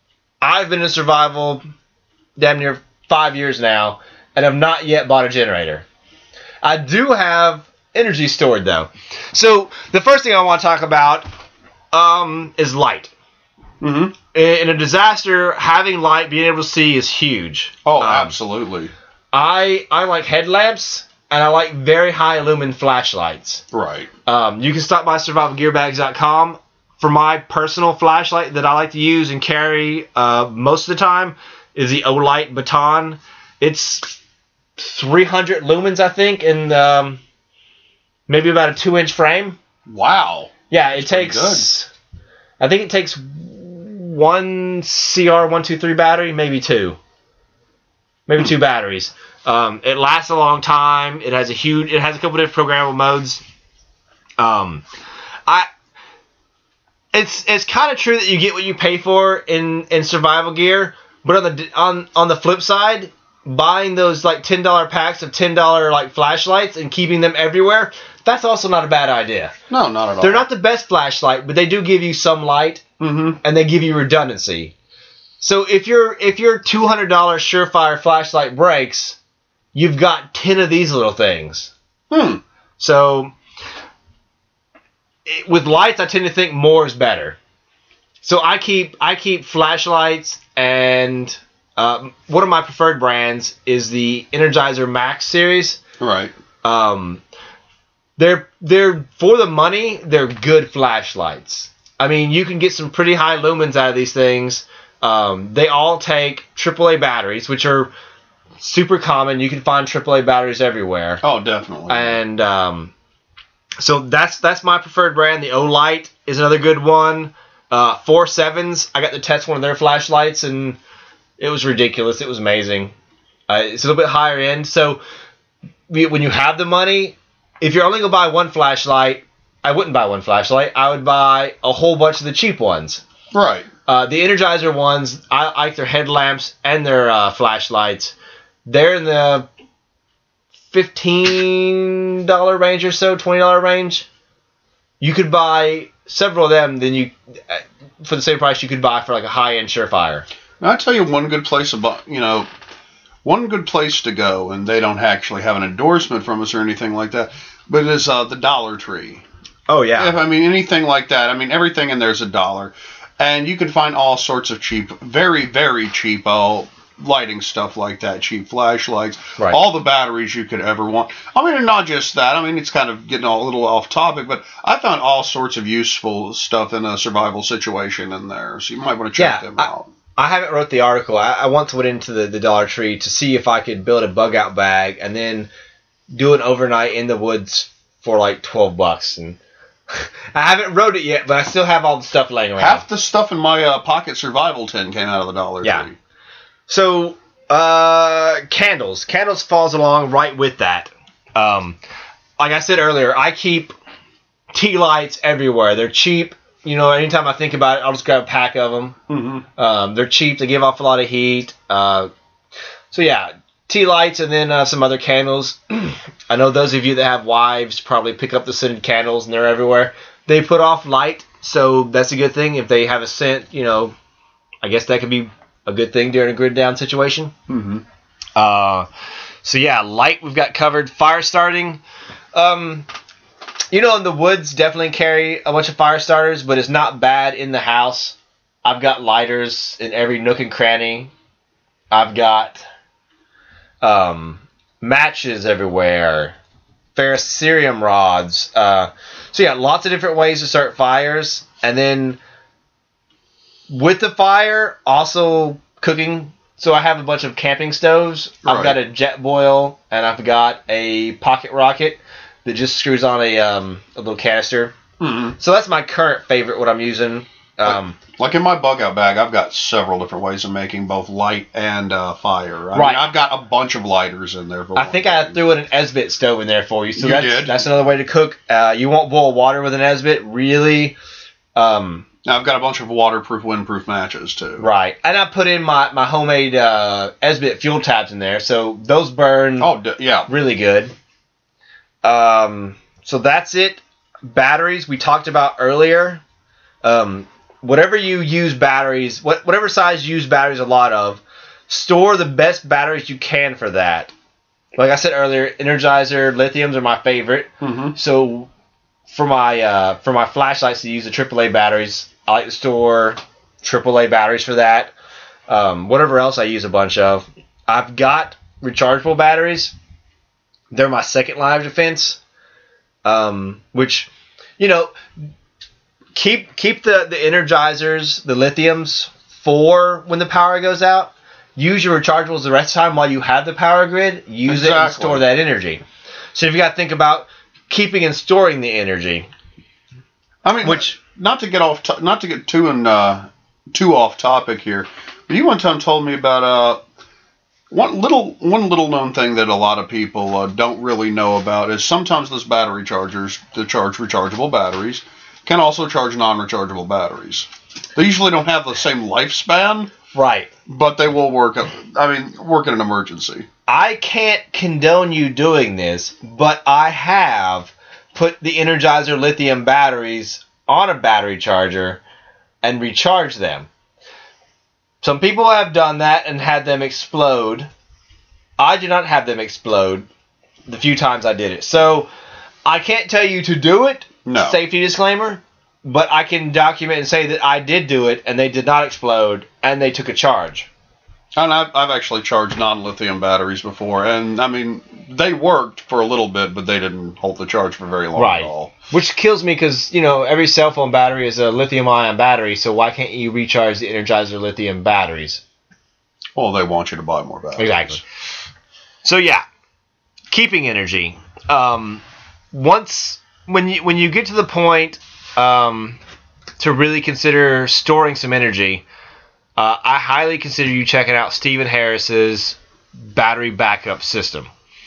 I've been in survival damn near 5 years now, and I've not yet bought a generator. I do have energy stored, though. So the first thing I want to talk about is light. Mm-hmm. In a disaster, having light, being able to see is huge. Oh, absolutely. I like headlamps, and I like very high lumen flashlights. Right. You can stop by survivalgearbags.com. For my personal flashlight that I like to use and carry most of the time is the Olight Baton. It's 300 lumens, I think, and maybe about a 2-inch frame. Wow. Yeah, it takes... I think it takes one CR123 battery, maybe two. Maybe two batteries. It lasts a long time. It has a couple different programmable modes. It's kind of true that you get what you pay for in survival gear, but on the flip side, buying those like $10 packs of $10 like flashlights and keeping them everywhere, that's also not a bad idea. No, not at all. They're not the best flashlight, but they do give you some light, mm-hmm. and they give you redundancy. So if your $200 Surefire flashlight breaks, you've got 10 of these little things. So with lights, I tend to think more is better. So I keep flashlights, and one of my preferred brands is the Energizer Max series. Right. They're for the money, they're good flashlights. I mean, you can get some pretty high lumens out of these things. They all take AAA batteries, which are super common. You can find AAA batteries everywhere. Oh, definitely. And so that's my preferred brand. The Olight is another good one. 4.7s, I got to test one of their flashlights, and it was ridiculous. It was amazing. It's a little bit higher end. So when you have the money, if you're only going to buy one flashlight, I wouldn't buy one flashlight. I would buy a whole bunch of the cheap ones. Right. The Energizer ones, I like their headlamps and their flashlights. They're in the $15 range or so, $20 range. You could buy several of them, then you, for the same price, you could buy for like a high-end Surefire. Now, I tell you one good place to go, and they don't actually have an endorsement from us or anything like that, but it is the Dollar Tree. Oh, yeah. Anything like that. I mean, everything in there is $1. And you can find all sorts of cheap, very, very cheap lighting stuff like that, cheap flashlights, right. All the batteries you could ever want. I mean, and not just that. I mean, it's kind of getting a little off topic, but I found all sorts of useful stuff in a survival situation in there, so you might want to check them out. I haven't wrote the article. I once went into the Dollar Tree to see if I could build a bug-out bag and then do an overnight in the woods for like $12. And I haven't wrote it yet, but I still have all the stuff laying around. Half the stuff in my pocket survival tin came out of the Dollar Tree. So, candles. Candles falls along right with that. Like I said earlier, I keep tea lights everywhere. They're cheap. You know, anytime I think about it, I'll just grab a pack of them. Mm-hmm. They're cheap. They give off a lot of heat. So, yeah, tea lights and then some other candles. I know those of you that have wives probably pick up the scented candles, and they're everywhere. They put off light, so that's a good thing. If they have a scent, you know, I guess that could be a good thing during a grid down situation. Mm-hmm. So, yeah, light we've got covered. Fire starting. You know, in the woods, definitely carry a bunch of fire starters, but it's not bad in the house. I've got lighters in every nook and cranny. I've got matches everywhere. Ferrocerium rods. So, yeah, lots of different ways to start fires. And then with the fire, also cooking. So I have a bunch of camping stoves. Right. I've got a jet boil, and I've got a pocket rocket that just screws on a little canister. Mm-hmm. So that's my current favorite, what I'm using. Like in my bug-out bag, I've got several different ways of making both light and fire. I mean, I've got a bunch of lighters in there. I think I threw in an Esbit stove in there for you. So you did. That's another way to cook. You won't boil water with an Esbit, really. Now, I've got a bunch of waterproof, windproof matches, too. Right. And I put in my homemade Esbit fuel tabs in there, so those burn really good. So that's it. Batteries, we talked about earlier. whatever you use batteries, whatever size you use batteries a lot of, store the best batteries you can for that. Like I said earlier, Energizer lithiums are my favorite. Mm-hmm. So for my flashlights, I use the AAA batteries. I like to store AAA batteries for that. Whatever else I use a bunch of. I've got rechargeable batteries. They're my second line of defense. Which, keep the Energizers, the lithiums, for when the power goes out. Use your rechargeables the rest of the time while you have the power grid. Use it and store that energy. So you've got to think about keeping and storing the energy. I mean, not to get too off topic here, but you one time told me about one little known thing that a lot of people don't really know about is sometimes those battery chargers that charge rechargeable batteries can also charge non-rechargeable batteries. They usually don't have the same lifespan. Right. But they will work in an emergency. I can't condone you doing this, but I have put the Energizer lithium batteries on a battery charger and recharged them. Some people have done that and had them explode. I did not have them explode the few times I did it. So I can't tell you to do it. No. Safety disclaimer. But I can document and say that I did do it, and they did not explode, and they took a charge. And I've actually charged non-lithium batteries before, and I mean, they worked for a little bit, but they didn't hold the charge for very long at all. Which kills me because, every cell phone battery is a lithium-ion battery, so why can't you recharge the Energizer lithium batteries? Well, they want you to buy more batteries. Exactly. So, yeah, keeping energy. When you get to the point to really consider storing some energy, I highly consider you checking out Stephen Harris's battery backup system.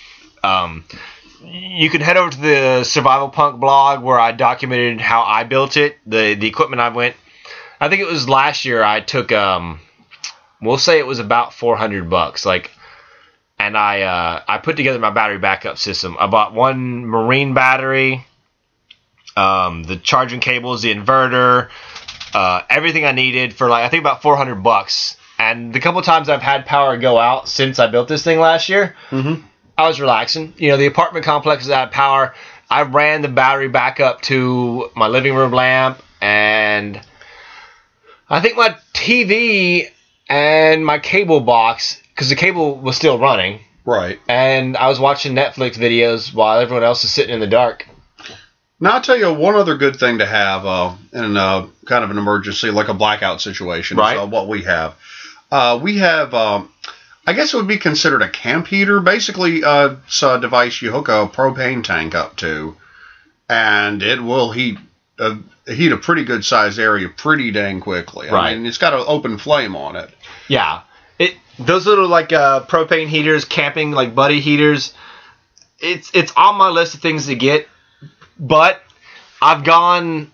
You can head over to the Survival Punk blog where I documented how I built it, the equipment I went. I think it was last year I took, we'll say it was about $400, and I put together my battery backup system. I bought one marine battery, the charging cables, the inverter, everything I needed for I think about $400. And the couple times I've had power go out since I built this thing last year, I was relaxing. The apartment complex is out of power. I ran the battery back up to my living room lamp, and I think my TV and my cable box, because the cable was still running. Right. And I was watching Netflix videos while everyone else is sitting in the dark. Now, I'll tell you one other good thing to have in kind of an emergency, like a blackout situation, right. is what we have. We have, I guess it would be considered a camp heater. Basically, it's a device you hook a propane tank up to, and it will heat a pretty good-sized area pretty dang quickly. Right. I mean, it's got an open flame on it. Yeah. Those little, propane heaters, camping, buddy heaters, it's on my list of things to get. But I've gone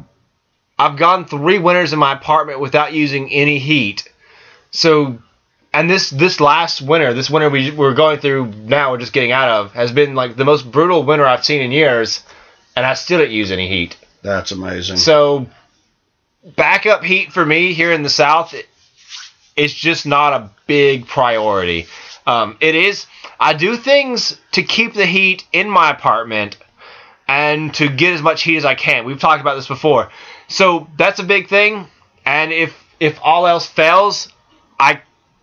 3 winters in my apartment without using any heat. So, and this last winter, this winter we're going through now, we're just getting out of, has been the most brutal winter I've seen in years, and I still didn't use any heat. That's amazing. So, backup heat for me here in the South, it's just not a big priority. It is. I do things to keep the heat in my apartment and to get as much heat as I can. We've talked about this before. So that's a big thing. And if all else fails, I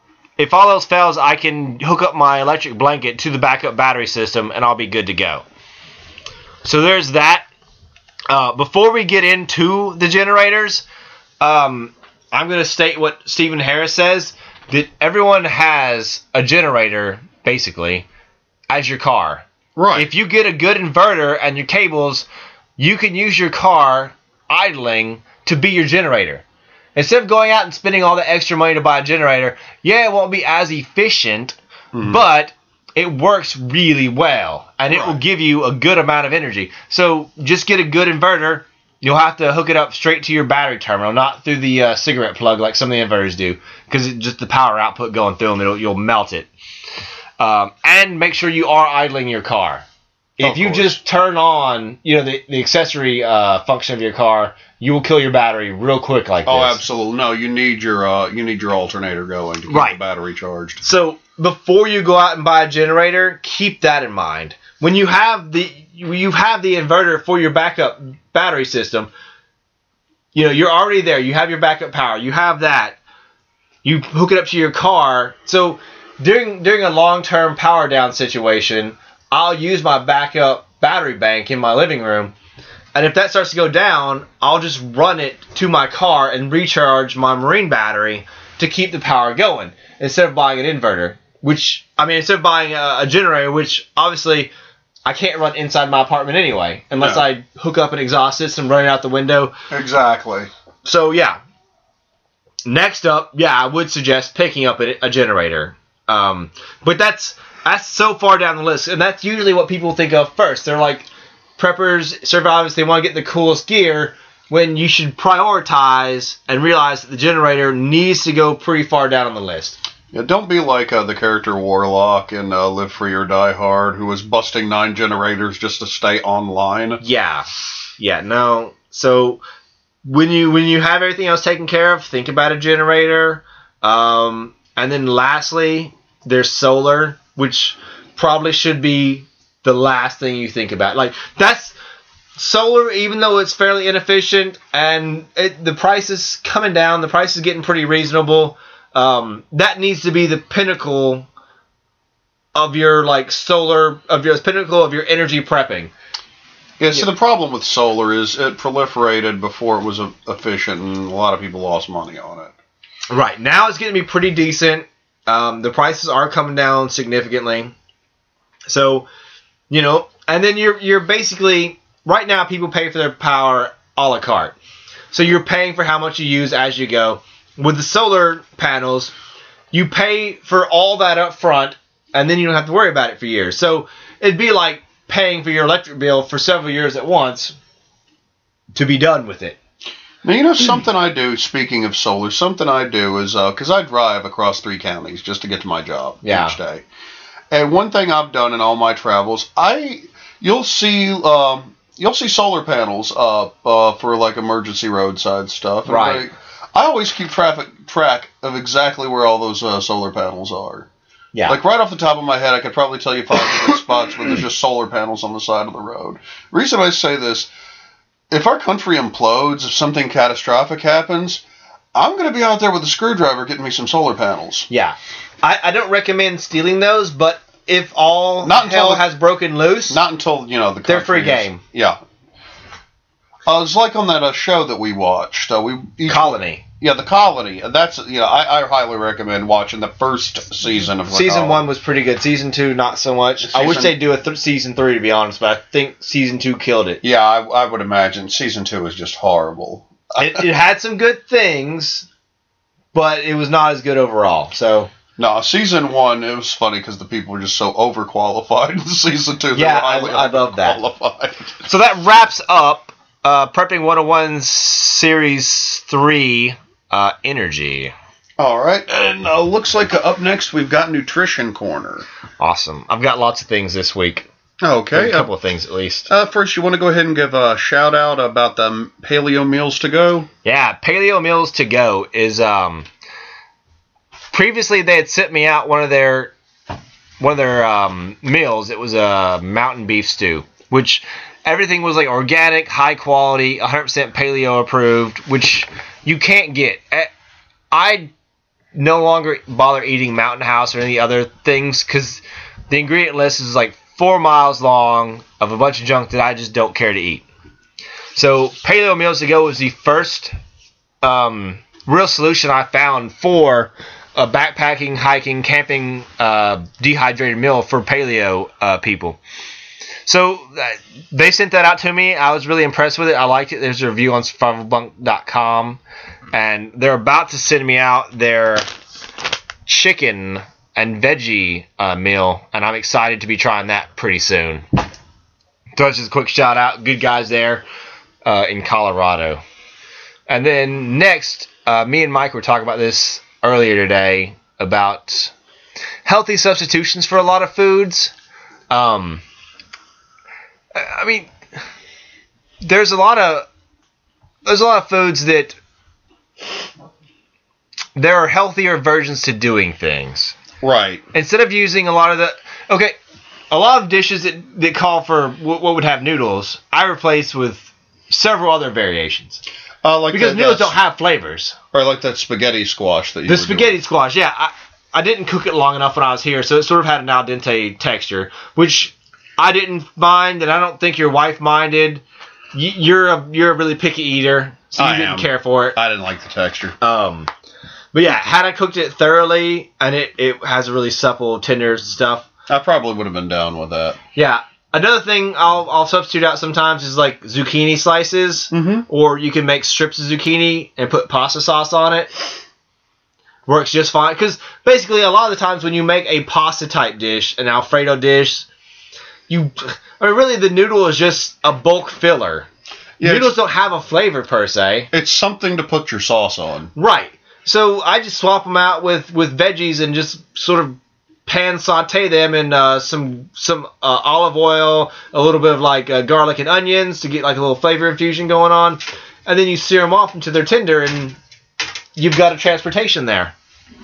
can hook up my electric blanket to the backup battery system and I'll be good to go. So there's that. Before we get into the generators, I'm going to state what Stephen Harris says, that everyone has a generator, basically, as your car. Right. If you get a good inverter and your cables, you can use your car idling to be your generator. Instead of going out and spending all the extra money to buy a generator, it won't be as efficient, but it works really well, and it will give you a good amount of energy. So just get a good inverter. You'll have to hook it up straight to your battery terminal, not through the cigarette plug like some of the inverters do, because just the power output going through them, you'll melt it. And make sure you are idling your car. If you just turn on, the accessory function of your car, you will kill your battery real quick like this. Oh, absolutely. No, you need your alternator going to keep the battery charged. So before you go out and buy a generator, keep that in mind. When you have the inverter for your backup battery system, you're already there. You have your backup power. You have that. You hook it up to your car. So during a long-term power down situation, I'll use my backup battery bank in my living room. And if that starts to go down, I'll just run it to my car and recharge my marine battery to keep the power going instead of buying an inverter. Instead of buying a generator, which obviously I can't run inside my apartment anyway, unless I hook up an exhaust system, run it out the window. Exactly. So, yeah. Next up, I would suggest picking up a generator. But that's so far down the list, and that's usually what people think of first. They're like preppers, survivors, they want to get the coolest gear, when you should prioritize and realize that the generator needs to go pretty far down on the list. Yeah, don't be like the character Warlock in Live Free or Die Hard, who was busting 9 generators just to stay online. Yeah, no. So when you have everything else taken care of, think about a generator. And then lastly, there's solar, which probably should be the last thing you think about. Like, that's solar, even though it's fairly inefficient and the price is coming down, the price is getting pretty reasonable. That needs to be the pinnacle of your pinnacle of your energy prepping. Yeah, so the problem with solar is it proliferated before it was efficient, and a lot of people lost money on it. Right, now it's going to be pretty decent. The prices are coming down significantly. So, and then you're basically, right now people pay for their power a la carte. So you're paying for how much you use as you go. With the solar panels, you pay for all that up front, and then you don't have to worry about it for years. So it'd be like paying for your electric bill for several years at once to be done with it. Now, something I do, speaking of solar, something I do is, because I drive across 3 counties just to get to my job each day. And one thing I've done in all my travels, you'll see solar panels up for like emergency roadside stuff. And right. I always keep track of exactly where all those solar panels are. Yeah. Like right off the top of my head, I could probably tell you 5 different spots where there's just solar panels on the side of the road. The reason I say this, if our country implodes, if something catastrophic happens, I'm going to be out there with a screwdriver getting me some solar panels. Yeah. I don't recommend stealing those, but if all hell has broken loose... Not until, the they're free game. Yeah. It's like on that show that we watched. Colony. Yeah, The Colony. That's I highly recommend watching the first season of The Colony. Season 1 was pretty good. Season 2, not so much. I wish they'd do a season 3, to be honest, but I think season 2 killed it. Yeah, I would imagine. Season 2 is just horrible. It had some good things, but it was not as good overall. So no, season 1, it was funny because the people were just so overqualified. In season 2, yeah, I love that. So that wraps up Prepping 101 Series 3 Energy. All right, and looks like up next we've got Nutrition Corner. Awesome. I've got lots of things this week. Okay. A couple of things at least. First, you want to go ahead and give a shout out about the Paleo Meals to Go? Yeah, Paleo Meals to Go is previously they had sent me out one of their meals. It was a mountain beef stew, which everything was like organic, high quality, 100% paleo approved, which you can't get. I no longer bother eating Mountain House or any other things because the ingredient list is like 4 miles long of a bunch of junk that I just don't care to eat. So Paleo Meals to Go was the first real solution I found for a backpacking, hiking, camping, dehydrated meal for paleo people. So they sent that out to me. I was really impressed with it. I liked it. There's a review on survivalbunk.com. And they're about to send me out their chicken and veggie meal. And I'm excited to be trying that pretty soon. So that's just a quick shout out. Good guys there in Colorado. And then next, me and Mike were talking about this earlier today about healthy substitutions for a lot of foods. I mean, there's a lot of foods that there are healthier versions to doing things. Right. Instead of using a lot of dishes that call for what would have noodles, I replace with several other variations. Because noodles don't have flavors. Or like that spaghetti squash that you The spaghetti squash, yeah. I didn't cook it long enough when I was here, so it sort of had an al dente texture, which I didn't mind, and I don't think your wife minded. You're a really picky eater, so you didn't care for it. I didn't like the texture. But yeah, had I cooked it thoroughly, and it has a really supple, tender stuff. I probably would have been down with that. Yeah. Another thing I'll substitute out sometimes is like zucchini slices, or you can make strips of zucchini and put pasta sauce on it. Works just fine, because basically a lot of the times when you make a pasta type dish, an Alfredo dish, really the noodle is just a bulk filler. Yeah, noodles don't have a flavor per se. It's something to put your sauce on. Right. So I just swap them out with veggies and just sort of pan saute them in some olive oil, a little bit of like garlic and onions to get like a little flavor infusion going on, and then you sear them off until they're tender, and you've got a transportation there.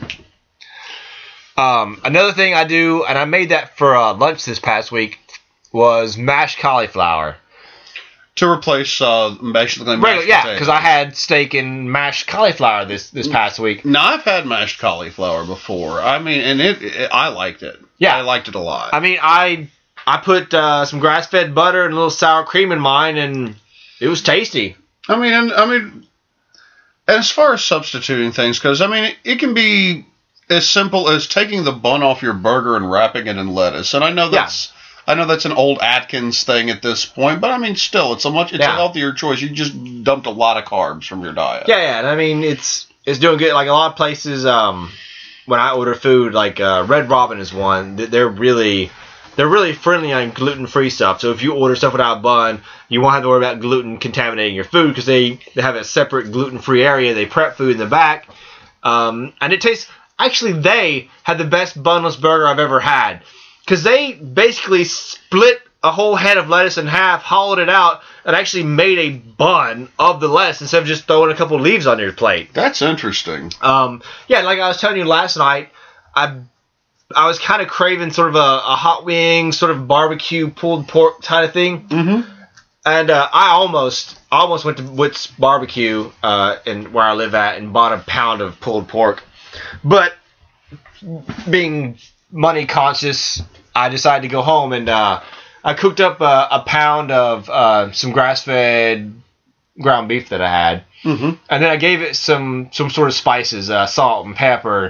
Another thing I do, and I made that for lunch this past week, was mashed cauliflower. To replace mashed potatoes. Yeah, because I had steak and mashed cauliflower this past week. Now, I've had mashed cauliflower before. I mean, and I liked it. Yeah. I liked it a lot. I mean, I put some grass-fed butter and a little sour cream in mine, and it was tasty. I mean, as far as substituting things, because, I mean, it can be as simple as taking the bun off your burger and wrapping it in lettuce. And I know that's an old Atkins thing at this point, but I mean, still, it's a healthier choice. You just dumped a lot of carbs from your diet. Yeah, and I mean, it's doing good. Like a lot of places, when I order food, like Red Robin is one. They're really friendly on gluten-free stuff. So if you order stuff without a bun, you won't have to worry about gluten contaminating your food, because they have a separate gluten-free area. They prep food in the back, and it tastes. Actually, they had the best bunless burger I've ever had. Because they basically split a whole head of lettuce in half, hollowed it out, and actually made a bun of the lettuce instead of just throwing a couple of leaves on your plate. That's interesting. Yeah, like I was telling you last night, I was kind of craving sort of a hot wing, sort of barbecue pulled pork kind of thing. Mm-hmm. And I almost went to Witt's Barbecue in where I live at and bought a pound of pulled pork. But being money conscious, I decided to go home, and I cooked up a pound of some grass-fed ground beef that I had, and then I gave it some sort of spices, salt and pepper,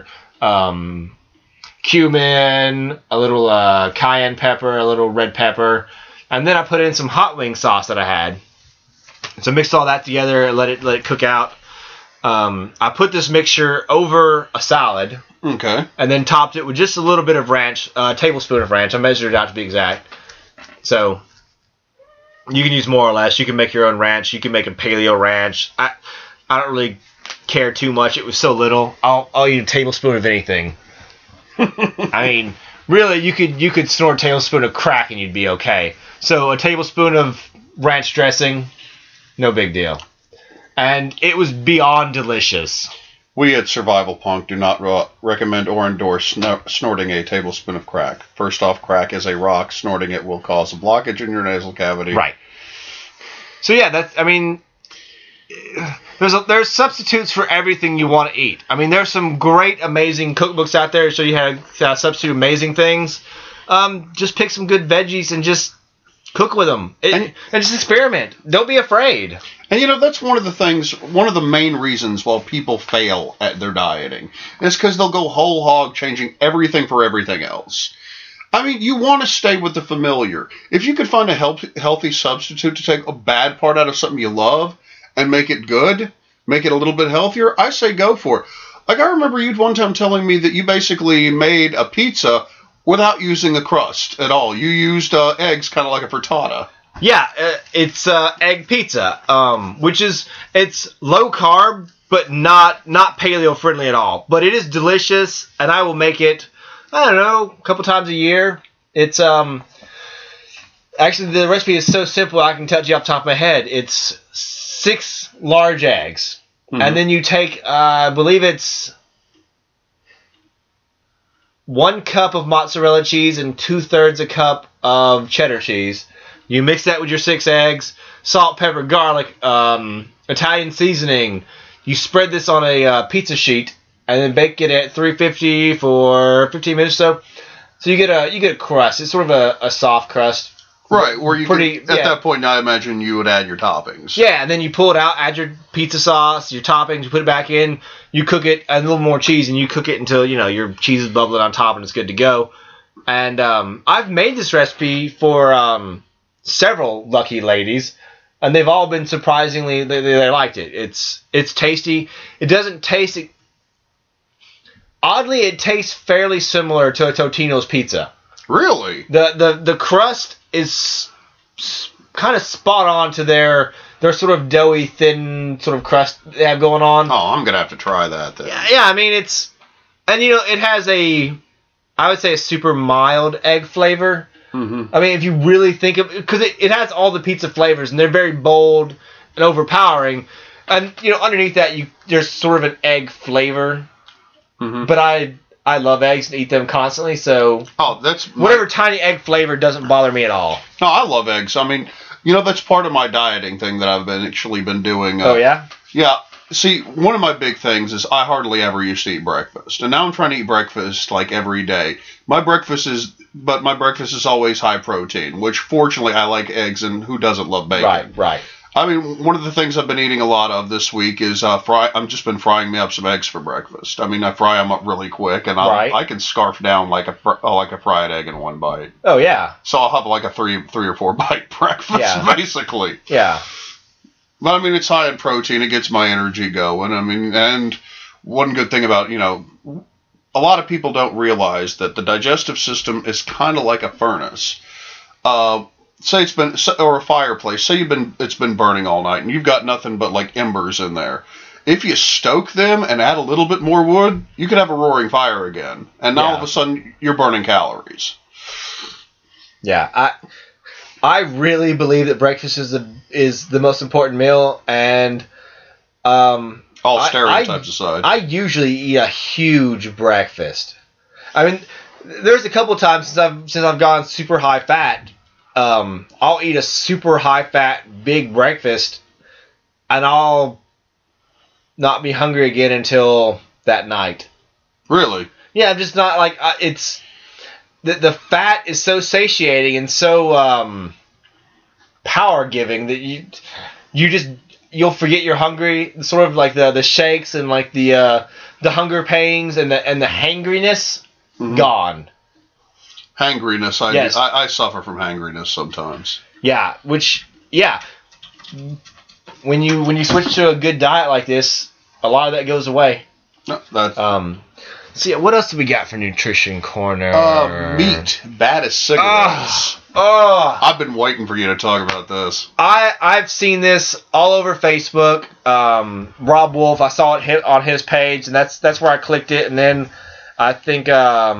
cumin, a little cayenne pepper, a little red pepper, and then I put in some hot wing sauce that I had. So mixed all that together and let it cook out. I put this mixture over a salad. Okay. And then topped it with just a little bit of ranch, a tablespoon of ranch. I measured it out to be exact. So you can use more or less. You can make your own ranch. You can make a paleo ranch. I don't really care too much. It was so little. I'll eat a tablespoon of anything. I mean, really, you could snort a tablespoon of crack and you'd be okay. So a tablespoon of ranch dressing, no big deal. And it was beyond delicious. We at Survival Punk do not recommend or endorse snorting a tablespoon of crack. First off, crack is a rock. Snorting it will cause a blockage in your nasal cavity. Right. So yeah, there's substitutes for everything you want to eat. I mean, there's some great, amazing cookbooks out there, so you have to substitute amazing things. Just pick some good veggies and just cook with them. And just experiment. Don't be afraid. And, that's one of the main reasons why people fail at their dieting. It's because they'll go whole hog changing everything for everything else. I mean, you want to stay with the familiar. If you could find a healthy substitute to take a bad part out of something you love and make it good, make it a little bit healthier, I say go for it. Like, I remember you one time telling me that you basically made a pizza without using the crust at all. You used eggs kind of like a frittata. Yeah, it's egg pizza, which it's low carb, but not paleo friendly at all. But it is delicious, and I will make it, I don't know, a couple times a year. It's Actually, the recipe is so simple, I can tell you off the top of my head. It's 6 large eggs. And then you take, I believe it's 1 cup of mozzarella cheese and 2/3 a cup of cheddar cheese. You mix that with your 6 eggs, salt, pepper, garlic, Italian seasoning. You spread this on a pizza sheet and then bake it at 350 for 15 minutes or so. So you get a crust. It's sort of a soft crust. Right, where at that point, I imagine you would add your toppings. Yeah, and then you pull it out, add your pizza sauce, your toppings, you put it back in, you cook it, add a little more cheese, and you cook it until, your cheese is bubbling on top and it's good to go. And I've made this recipe for several lucky ladies, and they've all been surprisingly, they liked it. It's tasty. It doesn't taste... Oddly, it tastes fairly similar to a Totino's pizza. Really? The crust is kind of spot on to their sort of doughy, thin sort of crust they have going on. Oh, I'm gonna have to try that then. Yeah. I mean, it has I would say a super mild egg flavor. Mm-hmm. I mean, if you really think of, because it has all the pizza flavors and they're very bold and overpowering, and underneath that there's sort of an egg flavor. Mm-hmm. But I love eggs and eat them constantly, so whatever tiny egg flavor doesn't bother me at all. No, I love eggs. I mean, that's part of my dieting thing that I've been doing. Oh, yeah? Yeah. See, one of my big things is I hardly ever used to eat breakfast. And now I'm trying to eat breakfast like every day. My breakfast is always high protein, which fortunately I like eggs, and who doesn't love bacon? Right. I mean, one of the things I've been eating a lot of this week is I've just been frying me up some eggs for breakfast. I mean, I fry them up really quick, and I can scarf down like a fried egg in one bite. Oh yeah. So I'll have like a three or 4 bite breakfast, basically. Yeah. But I mean, it's high in protein. It gets my energy going. I mean, and one good thing about a lot of people don't realize that the digestive system is kind of like a furnace. Say or a fireplace. Say it's been burning all night, and you've got nothing but like embers in there. If you stoke them and add a little bit more wood, you could have a roaring fire again, and now all of a sudden you're burning calories. Yeah, I really believe that breakfast is the most important meal, and all stereotypes aside, I usually eat a huge breakfast. I mean, there's a couple times since I've gone super high fat. I'll eat a super high-fat, big breakfast, and I'll not be hungry again until that night. Really? Yeah, I'm just not like it's the fat is so satiating and so power-giving that you'll forget you're hungry. Sort of like the shakes and like the hunger pangs and the hangriness gone. Hangriness. I suffer from hangriness sometimes. Yeah, when you switch to a good diet like this, a lot of that goes away. No, that's so what else do we got for Nutrition Corner? Meat. Bad as cigarettes. I've been waiting for you to talk about this. I've seen this all over Facebook. Rob Wolf, I saw it on his page, and that's where I clicked it, and then I think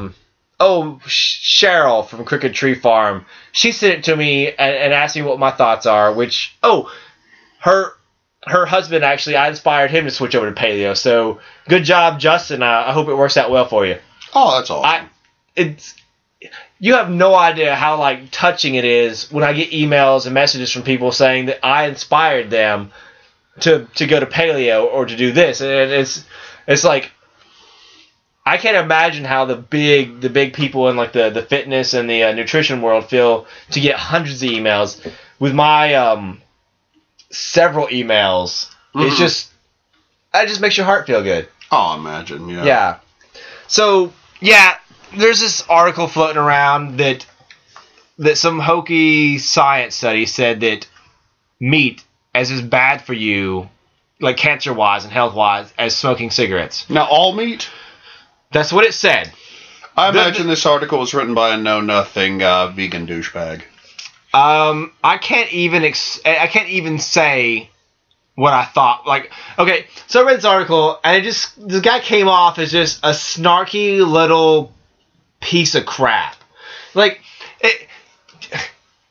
Cheryl from Crooked Tree Farm, she sent it to me and asked me what my thoughts are, her husband, actually, I inspired him to switch over to paleo, so good job, Justin. I hope it works out well for you. Oh, that's awesome. You have no idea how touching it is when I get emails and messages from people saying that I inspired them to go to paleo or to do this, and it's like, I can't imagine how the big people in the fitness and the nutrition world feel to get hundreds of emails. With my several emails, it just makes your heart feel good. Oh, imagine, yeah. Yeah. So there's this article floating around that some hokey science study said that meat is bad for you, like cancer wise and health wise, as smoking cigarettes. Now, all meat? That's what it said. I imagine this article was written by a know-nothing vegan douchebag. I can't even say what I thought. Okay, so I read this article, and this guy came off as just a snarky little piece of crap. It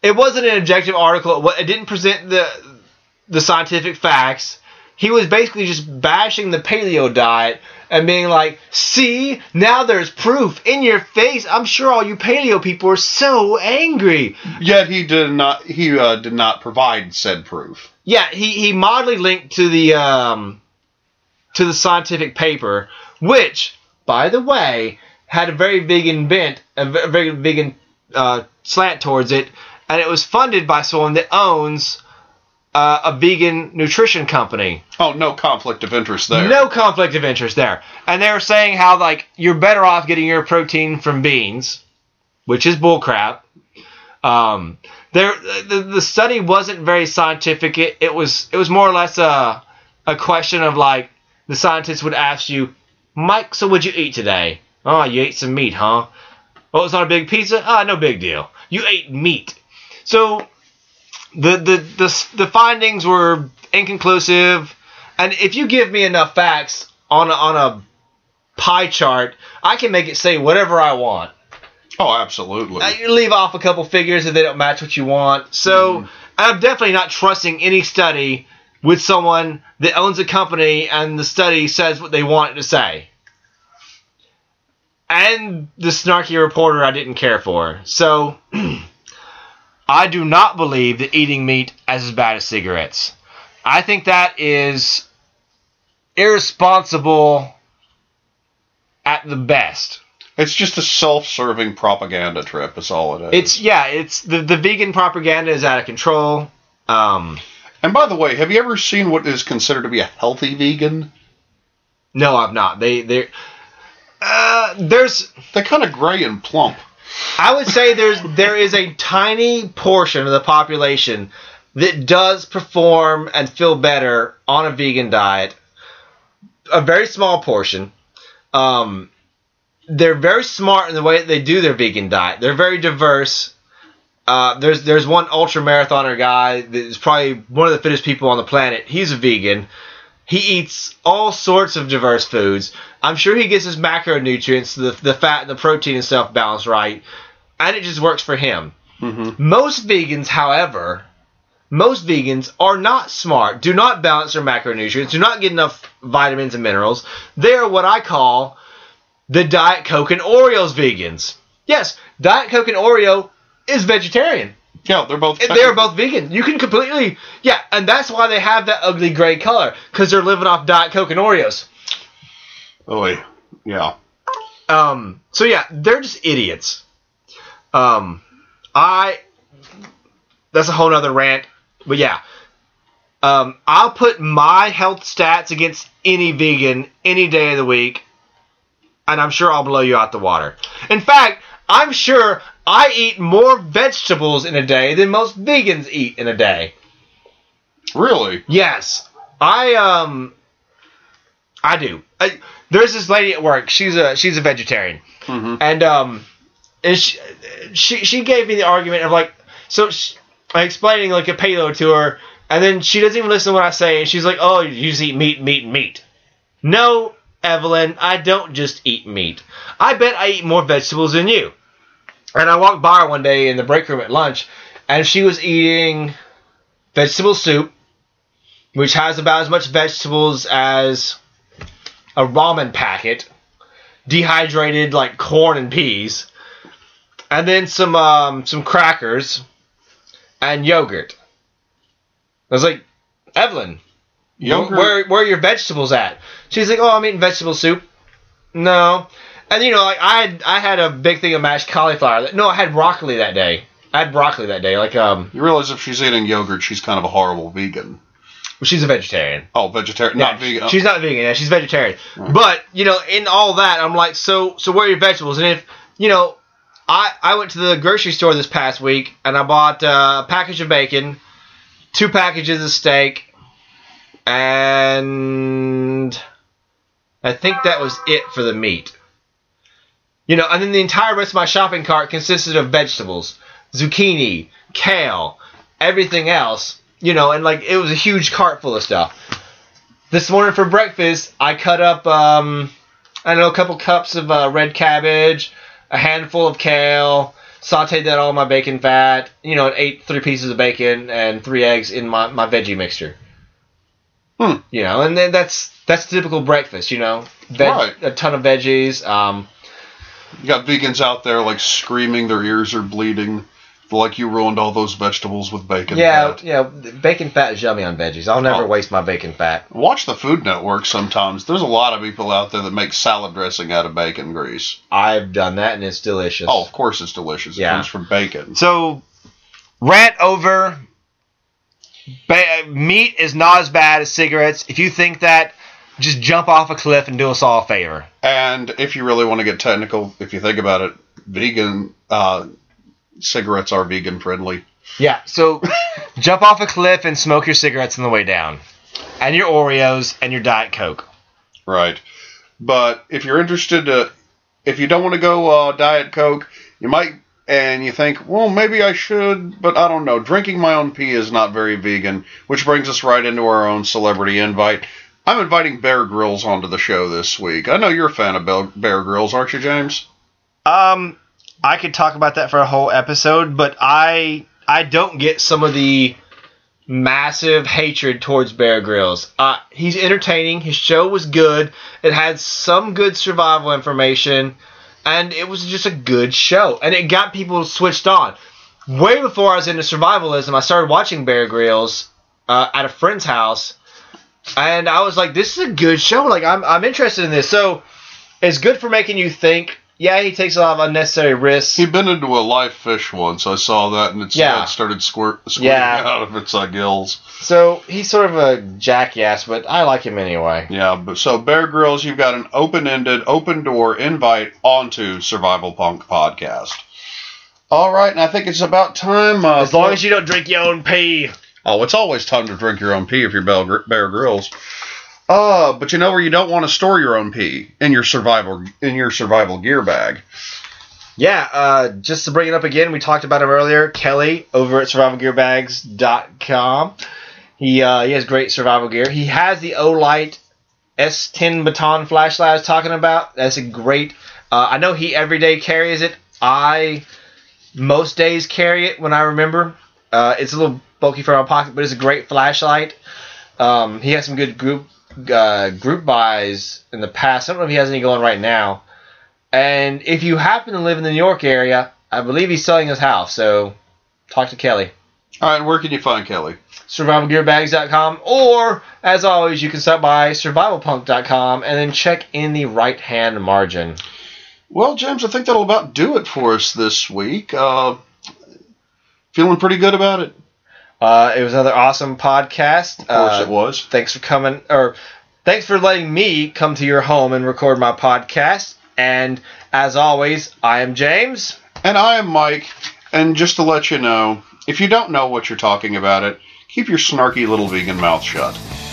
it wasn't an objective article. It didn't present the scientific facts. He was basically just bashing the paleo diet and being like, see, now there's proof in your face. I'm sure all you paleo people are so angry. Yet he did not provide said proof. Yeah, he mildly linked to the scientific paper, which, by the way, had a very vegan bent, a very vegan slant towards it, and it was funded by someone that owns a vegan nutrition company. Oh, no conflict of interest there. No conflict of interest there. And they were saying how, like, you're better off getting your protein from beans, which is bullcrap. The study wasn't very scientific. It was more or less a question of, like, the scientists would ask you, Mike, so what'd you eat today? Oh, you ate some meat, huh? Oh, it's not a big pizza? Ah, no big deal. You ate meat. So the findings were inconclusive, and if you give me enough facts on a pie chart, I can make it say whatever I want. Oh, absolutely. You leave off a couple figures if they don't match what you want. So I'm definitely not trusting any study with someone that owns a company and the study says what they want it to say. And the snarky reporter I didn't care for. So I do not believe that eating meat is as bad as cigarettes. I think that is irresponsible at the best. It's just a self-serving propaganda trip, is all it is. It's the vegan propaganda is out of control. And by the way, have you ever seen what is considered to be a healthy vegan? No, I've not. They're kind of gray and plump. I would say there is a tiny portion of the population that does perform and feel better on a vegan diet. A very small portion. They're very smart in the way that they do their vegan diet. They're very diverse. There's one ultra marathoner guy that is probably one of the fittest people on the planet. He's a vegan. He eats all sorts of diverse foods. I'm sure he gets his macronutrients, the fat and the protein and stuff balanced right, and it just works for him. Mm-hmm. Most vegans, however, are not smart, do not balance their macronutrients, do not get enough vitamins and minerals. They are what I call the Diet Coke and Oreos vegans. Yes, Diet Coke and Oreo is vegetarian. Yeah, they're both vegan. You can completely... Yeah, and that's why they have that ugly gray color, because they're living off Diet Coke and Oreos. Oh, yeah. So yeah, they're just idiots. That's a whole nother rant. But yeah. I'll put my health stats against any vegan any day of the week, and I'm sure I'll blow you out the water. In fact, I'm sure I eat more vegetables in a day than most vegans eat in a day. Really? Yes. I do. There's this lady at work. She's a vegetarian. Mm-hmm. And she gave me the argument of like, I'm explaining like a paleo to her, and then she doesn't even listen to what I say, and she's like, oh, you just eat meat, meat, and meat. No, Evelyn, I don't just eat meat. I bet I eat more vegetables than you. And I walked by her one day in the break room at lunch, and she was eating vegetable soup, which has about as much vegetables as a ramen packet, dehydrated like corn and peas, and then some crackers and yogurt. I was like, Evelyn, yogurt? Where are your vegetables at? She's like, oh, I'm eating vegetable soup. No. And, like, I had a big thing of mashed cauliflower. No, I had broccoli that day. Like, You realize if she's eating yogurt, she's kind of a horrible vegan. Well, she's a vegetarian. Oh, vegetarian, yeah, not vegan. She's not vegan. Yeah, she's vegetarian. Right. But, in all that, I'm like, so where are your vegetables? And if, I went to the grocery store this past week, and I bought a package of bacon, 2 packages of steak, and I think that was it for the meat. And then the entire rest of my shopping cart consisted of vegetables, zucchini, kale, everything else, and like it was a huge cart full of stuff. This morning for breakfast, I cut up, a couple cups of red cabbage, a handful of kale, sauteed that all in my bacon fat, and ate 3 pieces of bacon and 3 eggs in my veggie mixture. And then that's typical breakfast, Right. A ton of veggies. You got vegans out there like screaming their ears are bleeding, like you ruined all those vegetables with bacon fat. Yeah, bacon fat is yummy on veggies. I'll never waste my bacon fat. Watch the Food Network sometimes. There's a lot of people out there that make salad dressing out of bacon grease. I've done that, and it's delicious. Oh, of course it's delicious. It comes from bacon. So, rant over. Meat is not as bad as cigarettes. If you think that, just jump off a cliff and do us all a favor. And if you really want to get technical, if you think about it, vegan cigarettes are vegan friendly. Yeah, so jump off a cliff and smoke your cigarettes on the way down. And your Oreos and your Diet Coke. Right. But if you're interested, if you don't want to go Diet Coke, you might, and you think, well, maybe I should, but I don't know. Drinking my own pee is not very vegan, which brings us right into our own celebrity invite. I'm inviting Bear Grylls onto the show this week. I know you're a fan of Bear Grylls, aren't you, James? I could talk about that for a whole episode, but I don't get some of the massive hatred towards Bear Grylls. He's entertaining. His show was good. It had some good survival information, and it was just a good show. And it got people switched on. Way before I was into survivalism, I started watching Bear Grylls at a friend's house. And I was like, this is a good show. Like, I'm interested in this. So, it's good for making you think. Yeah, he takes a lot of unnecessary risks. He'd been into a live fish once. I saw that, and it started squirting out of its gills. So, he's sort of a jackass, but I like him anyway. Yeah, but so Bear Grylls, you've got an open-ended, open-door invite onto Survival Punk Podcast. All right, and I think it's about time. As long as you don't drink your own pee. Oh, it's always time to drink your own pee if you're Bear Grylls. But you know where you don't want to store your own pee? In your survival gear bag. Yeah, just to bring it up again, we talked about him earlier. Kelly over at survivalgearbags.com. He has great survival gear. He has the Olight S10 baton flashlight I was talking about. That's a great. I know he every day carries it. I most days carry it when I remember. It's a little bulky for my pocket, but it's a great flashlight. He has some good group buys in the past. I don't know if he has any going right now. And if you happen to live in the New York area, I believe he's selling his house. So talk to Kelly. All right, where can you find Kelly? survivalgearbags.com, or as always, you can stop by survivalpunk.com and then check in the right-hand margin. Well, James, I think that'll about do it for us this week. Feeling pretty good about it. It was another awesome podcast. Of course it was. Thanks for letting me come to your home and record my podcast. And as always, I am James. And I am Mike. And just to let you know, if you don't know what you're talking about, keep your snarky little vegan mouth shut.